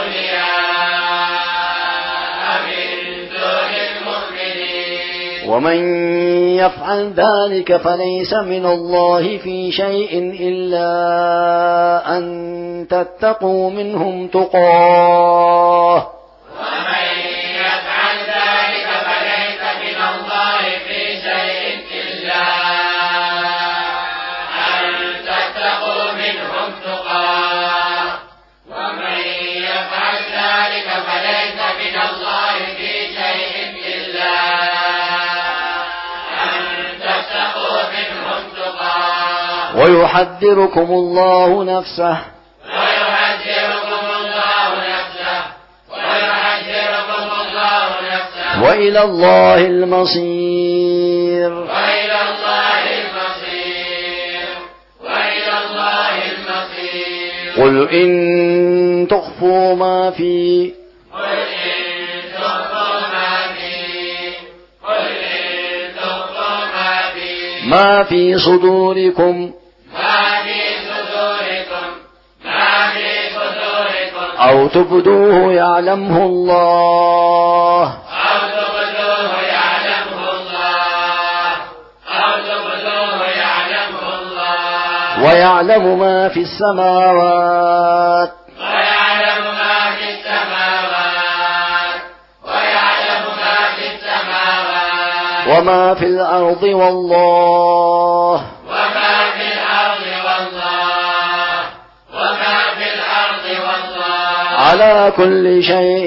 أولياء من دون المؤمنين ومن يفعل ذلك فليس من الله في شيء إلا أن تتقوا منهم تقاه ومن يفعل ذلك فليس من الله في شيء إلا أن تتقوا منهم تقاه ومن يفعل ذلك فليس من الله في شيء إلا أن تتقوا منهم تقاه ويحذركم الله نفسه ويحذركم الله نفسه ويحذركم الله نفسه وإلى الله المصير وإلى الله المصير وإلى الله المصير قل إن تخفوا ما في قل إن تخفوا ما في قل إن تخفوا ما في ما في صدوركم ما في صدوركم ما في صدوركم أو تبدوه يعلمه الله أو تبدوه يعلمه الله أو تبدوه يعلمه الله ويعلم ما في السماوات ويعلم ما في السماوات ويعلم ما في السماوات وما في الأرض والله وما في الأرض والله وما في الأرض والله على كل شيء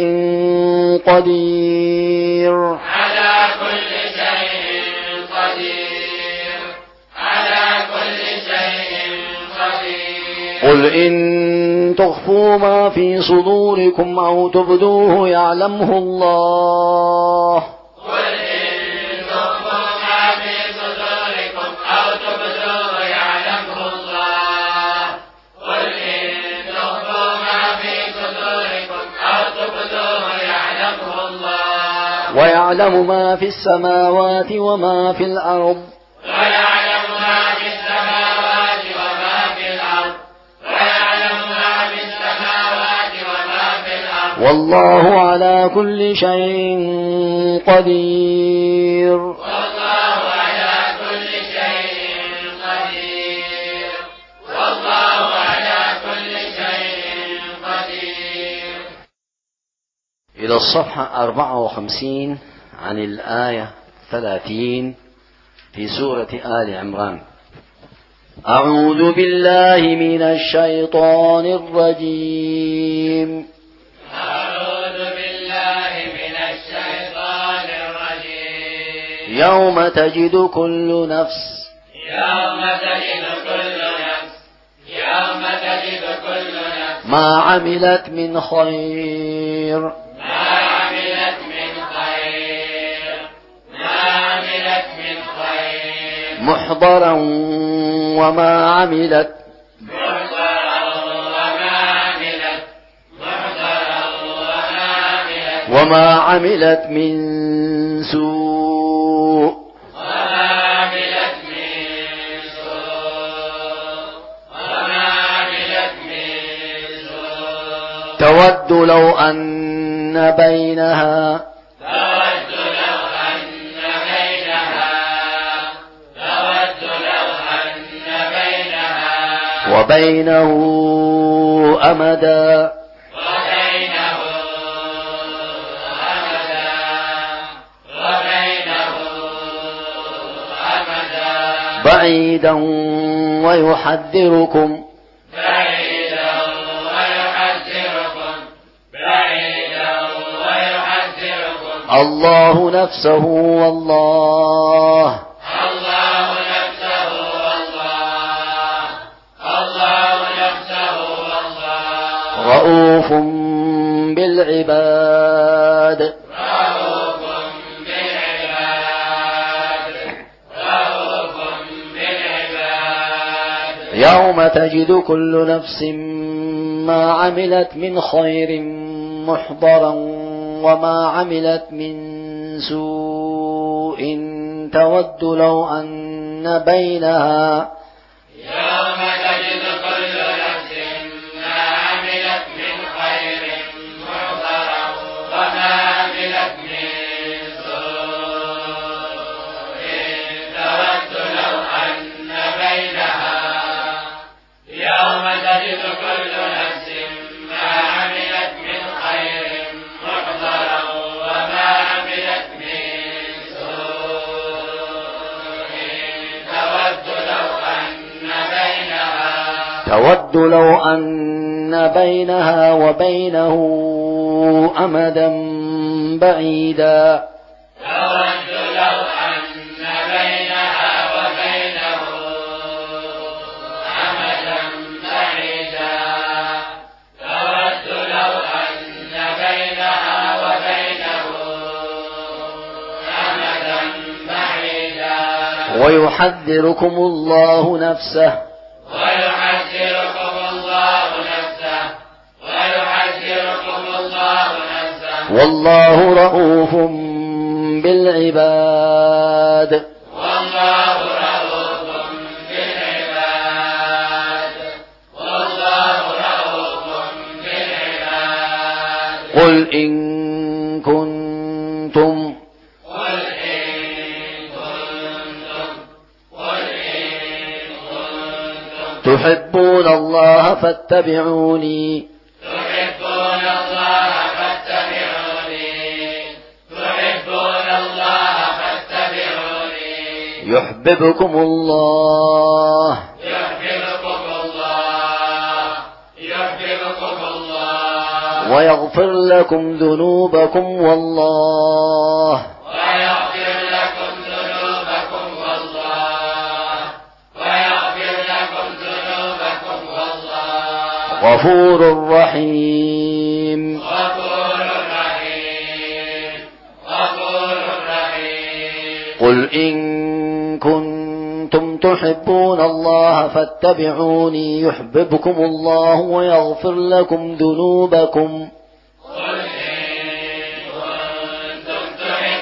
قدير على كل شيء قدير على كل شيء قدير قل إن تخفوا ما في صدوركم أو تبدوه يعلمه الله قل إن تخفوا ما في صدوركم أو تبدوه يعلمه الله قل إن تخفوا ما في صدوركم أو تبدوه يعلمه الله ويعلم ما في السماوات وما في الأرض ويعلم ما في السماوات وما في الأرض ويعلم ما في السماوات وما في الأرض والله على كل شيء قدير والله على كل شيء قدير والله على كل شيء قدير. إلى الصفحة أربعة وخمسين عن الآية ثلاثين في سورة آل عمران. أعوذ بالله من الشيطان الرجيم. أعوذ بالله من الشيطان الرجيم. يوم تجد كل نفس يوم تجد كل نفس يوم تجد كل نفس ما عملت من خير ما عملت من خير ما عملت من خير محضرا وما عملت محضرا وما عملت محضرا وما عملت وما عملت من سوء وما عملت من سوء وما عملت من سوء تود لو أن بينها تود لو أن بينها تود لو أن بينها وبينه أمدا وبينه أمدا وبينه أمدا بعيدا ويحذركم بعيدا ويحذركم بعيدا ويحذركم الله نفسه والله الله نفسه والله الله نفسه والله رؤوف بالعباد رؤوف بالعباد رؤوف بالعباد. يوم تجد كل نفس ما عملت من خير محضرا وما عملت من سوء تود لو أن بينها يوم تجد كل نفس ما عملت من خير محضرا وما عملت من سوء تود لو أن بينها يوم تجد كل نفس ما عملت من خير محضرا وما عملت من سوء تود لو أن بينها تود لو أن بينها وبينه أمدا بعيدا تود لو أن بينها وبينه أمدا بعيدا تود لو أن بينها وبينه أمدا بعيدا ويحذركم الله نفسه ويحذركم الله نفسه ويحذركم الله نفسه والله رؤوف بالعباد والله رؤوف بالعباد والله رؤوف بالعباد. قل إن كنتم قل إن كنتم قل إن كنتم تحبون الله فاتبعوني تحبون الله فاتبعوني تحبون الله فاتبعوني يحببكم الله يحببكم الله يحببكم الله ويغفر لكم ذنوبكم والله ويغفر لكم ذنوبكم والله ويغفر لكم ذنوبكم والله غفور رحيم. غفور رحيم غفور رحيم. قل إن كنتم تحبون الله فاتبعوني يحببكم الله ويغفر لكم ذنوبكم قل إن كنتم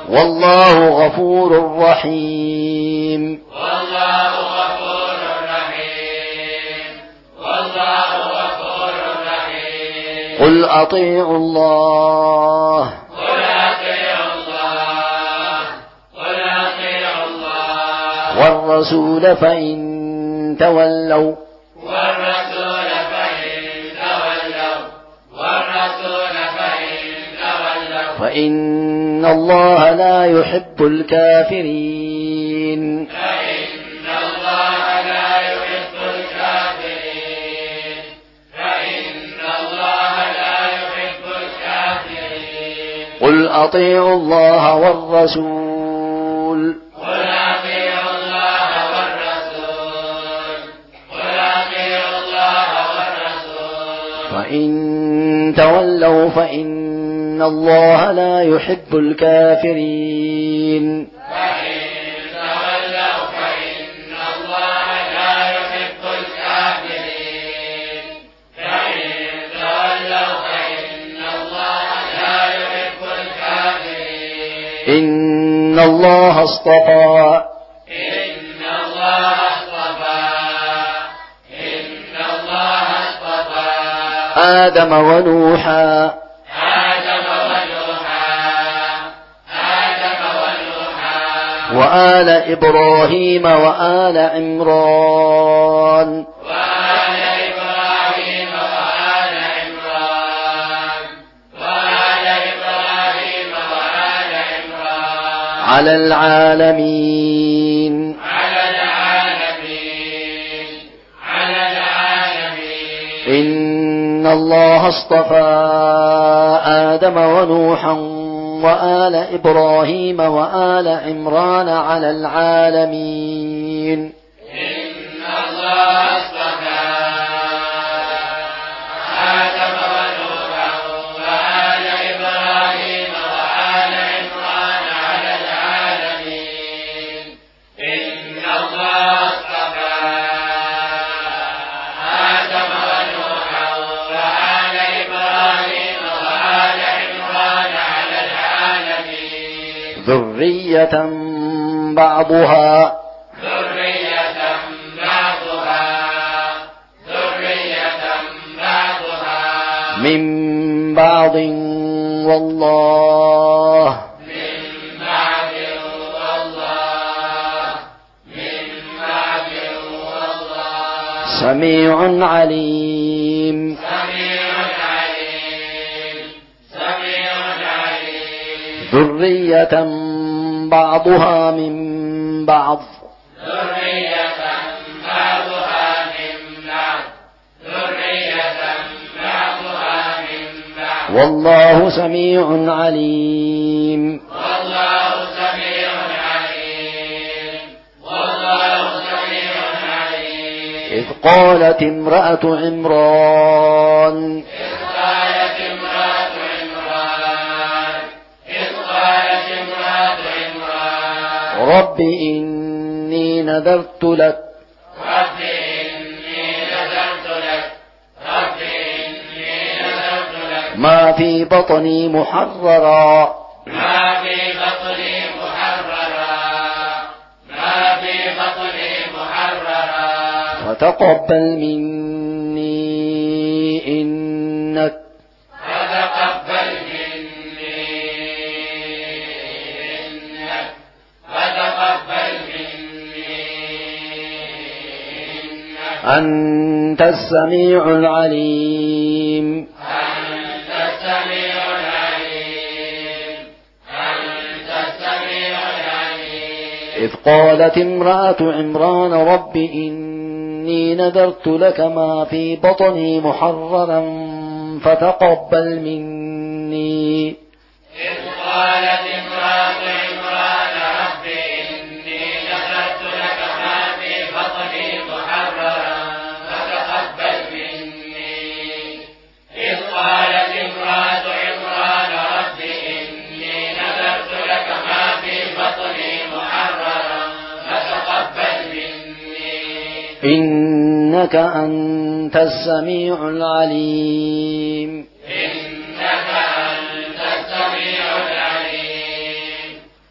والله غفور رحيم والله غفور رحيم والله غفور رحيم قل أطيعوا الله قل أطيعوا الله قل أطيعوا الله والرسول فإن تولوا والرسول فإن تولوا والرسول فإن تولوا فإن الله لا يحب الكافرين فإن الله لا يحب الكافرين فإن الله لا يحب الكافرين قل أطيعوا الله والرسول قل أطيعوا الله والرسول قل أطيعوا الله والرسول فإن تولوا فإن الله لا يحب الكافرين فإن تولوا فإن الله لا يحب الكافرين فإن تولوا فإن الله لا يحب الكافرين إن الله اصطفى إن الله اصطفى إن الله اصطفى آدم ونوحا آدم ونوحا آدم ونوحا وآل إبراهيم وآل عمران وآل إبراهيم وآل عمران وآل إبراهيم وآل عمران على العالمين على العالمين على العالمين إن الله اصطفى آدم ونوحا وآل إبراهيم وآل عمران على العالمين إن الله اصطفى آدم ونوحا وآل إبراهيم وآل عمران على العالمين إن الله اصطفى آدم ونوحا وآل إبراهيم وآل عمران على العالمين ذرية بعضها ذرية بعضها ذرية بعضها من بعض والله من بعد والله من بعد والله سميع عليم سميع عليم سميع عليم ذرية بعضها من بعض ذرية بعضها من بعض ذرية بعضها من بعض والله سميع عليم والله سميع عليم والله سميع عليم إذ قالت امرأة عمران إذ قالت امرأة عمران إذ قالت امرأة عمران رب إني نذرت لك رب إني نذرت لك رب إني نذرت لك ما في بطني محررا ما في بطني محررا ما في بطني محررا فتقبل مني إنك فتقبل مني إنك فتقبل مني إنك أنت السميع العليم أنت السميع العليم أنت السميع العليم إذ قالت امرأة عمران رب إني نذرت لك ما في بطني محررا فتقبل مني إذ قالت امرأة عمران رب إني نذرت لك ما في بطني محررا فتقبل مني إذ قالت امرأة عمران رب إني نذرت لك ما في بطني محررا فتقبل مني إنك أنت السميع العليم إنك أنت السميع العليم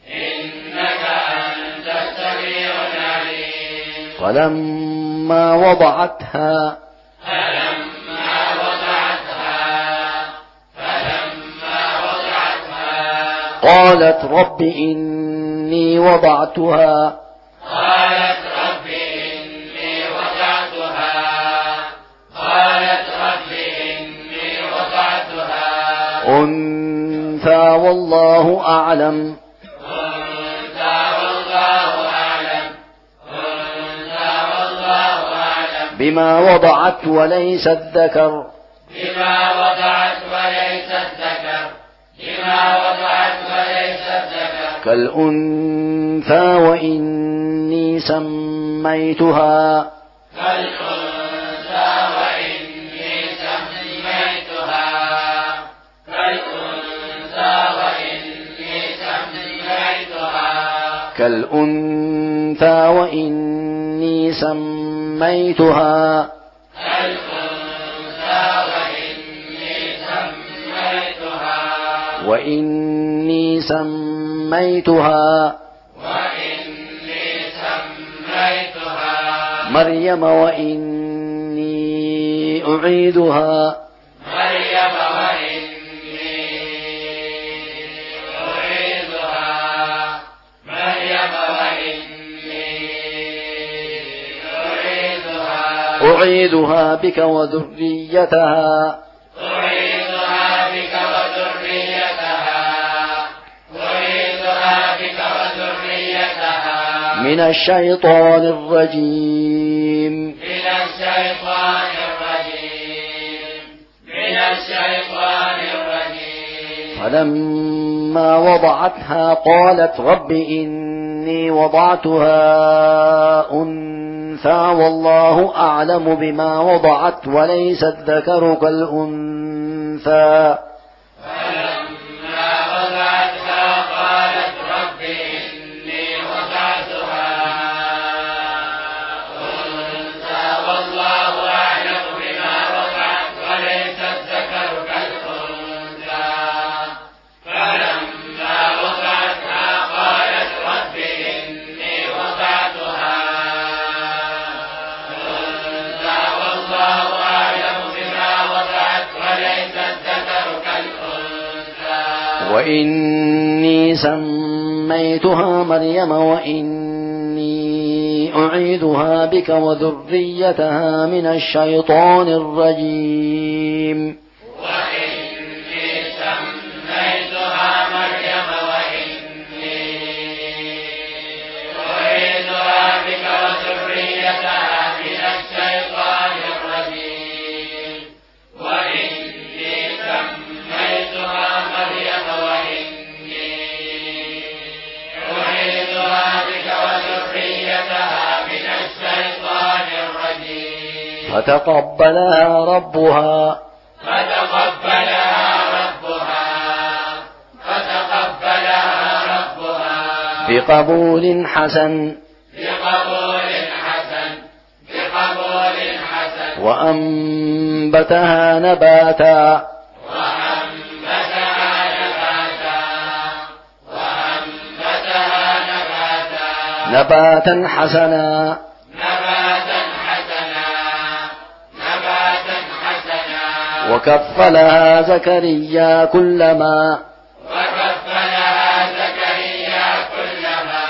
فلما وضعتها فلما وضعتها فلما وضعتها قالت رب إني وضعتها قالت رب إني وضعتها قالت رب إني وضعتها أنثى والله أعلم أنثى والله أعلم أنثى والله أعلم بما وضعت وليس الذكر بما وضعت وليس الذكر بما وضعت وليس الذكر كالأنثى وإني سميتها كالأنثى وإني سميتها كالأنثى وإني سميتها كالأنثى وإني سميتها كالأنثى وإني سميتها وإني سميتها وإني سميتها مريم وإني أعيدها مريم وإني أعيدها مريم وإني أعيدها أعيدها بك وذريتها أعيدها بك وذريتها أعيدها بك وذريتها من الشيطان الرجيم من الشيطان الرجيم من الشيطان الرجيم فلما وضعتها قالت رب إني وضعتها أنثى والله أعلم بما وضعت وليس الذكر كالأنثى فلما وضعتها قالت رب إني وضعتها أنثى والله أعلم بما وضعت وليس الذكر كالأنثى فلما وضعتها قالت رب إني وضعتها أنثى والله أعلم بما وضعت وليس الذكر كالأنثى وإني سميتها مريم وإني أعيذها بك وذريتها من الشيطان الرجيم وإني سميتها مريم وإني أعيذها بك وذريتها من الشيطان الرجيم وإني سميتها مريم وإني أعيذها بك وذريتها من الشيطان الرجيم فتقبلها ربها فتقبلها ربها فتقبلها ربها بقبول حسن بقبول حسن بقبول حسن وأنبتها نباتا وأنبتها نباتا وأنبتها نباتا نباتا حسنا نباتا حسنا نباتا حسنا وكفلها زكريا كلما وكفلها زكريا كلما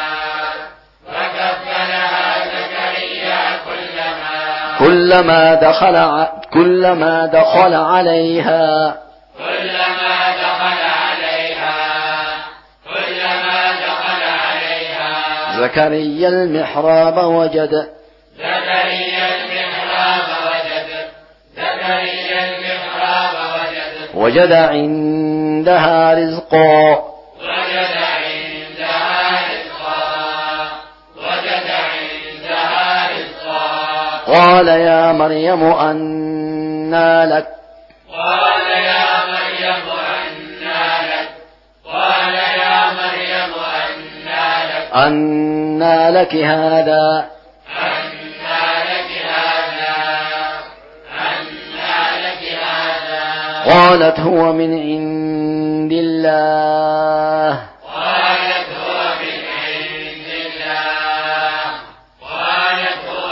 وكفلها زكريا كلما كلما دخل ع- كلما دخل عليها كلما دخل عليها كلما دخل عليها زكريا المحراب وجد زكريا المحراب وجد زكريا المحراب وجد وجد عندها رزقا وجد عندها رزقا وجد عندها رزقا قال يا مريم أنى لك قال يا مريم أنى لك قال يا مريم أنى لك أنى لك هذا أنى لك هذا أنى لك هذا قالت هو من عند الله قالت هو من عند الله قالت هو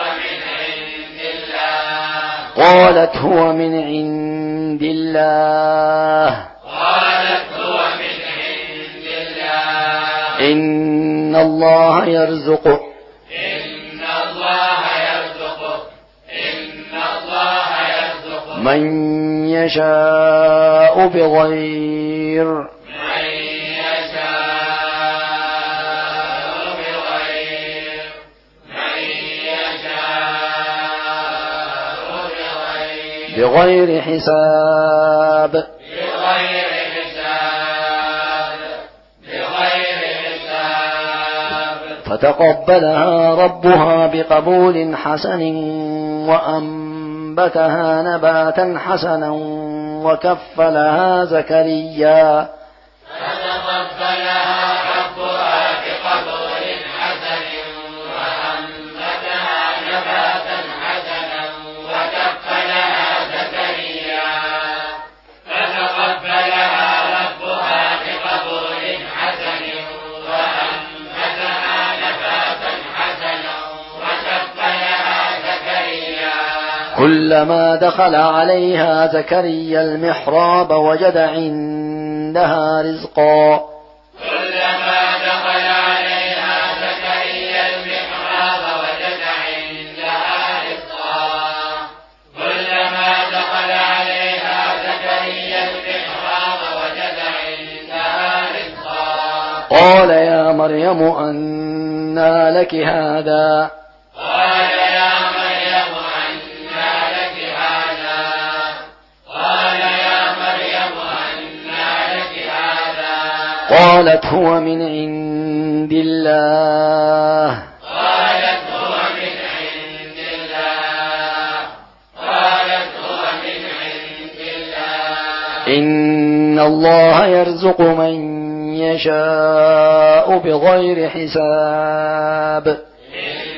قالت هو من عند الله قالت هو من عند الله إن الله يرزق إن الله يرزق إن الله يرزق من يشاء بغير من يشاء بغير من يشاء بغير بغير حساب بغير حساب بغير حساب فتقبلها ربها بقبول حسن وأنبتها نباتا حسنا وكفلها زكريا فتقبلها ربها بقبول حسن وأنبتها نباتا حسنا وكفلها زكريا فتقبلها ربها بقبول حسن وأنبتها نباتا حسنا وكفلها زكريا كلما دخل عليها زكريا المحراب وجد عندها رزقا كلما دخل عليها زكريا المحراب وجد عندها رزقا كلما دخل عليها زكريا المحراب وجد عندها رزقا قال يا مريم أنى لك هذا قال يا مريم أنى لك هذا قال يا مريم أنى لك هذا قالت هو من عند الله قالت هو من عند الله قالت هو من عند الله إن الله يرزق من يشاء بغير حساب إن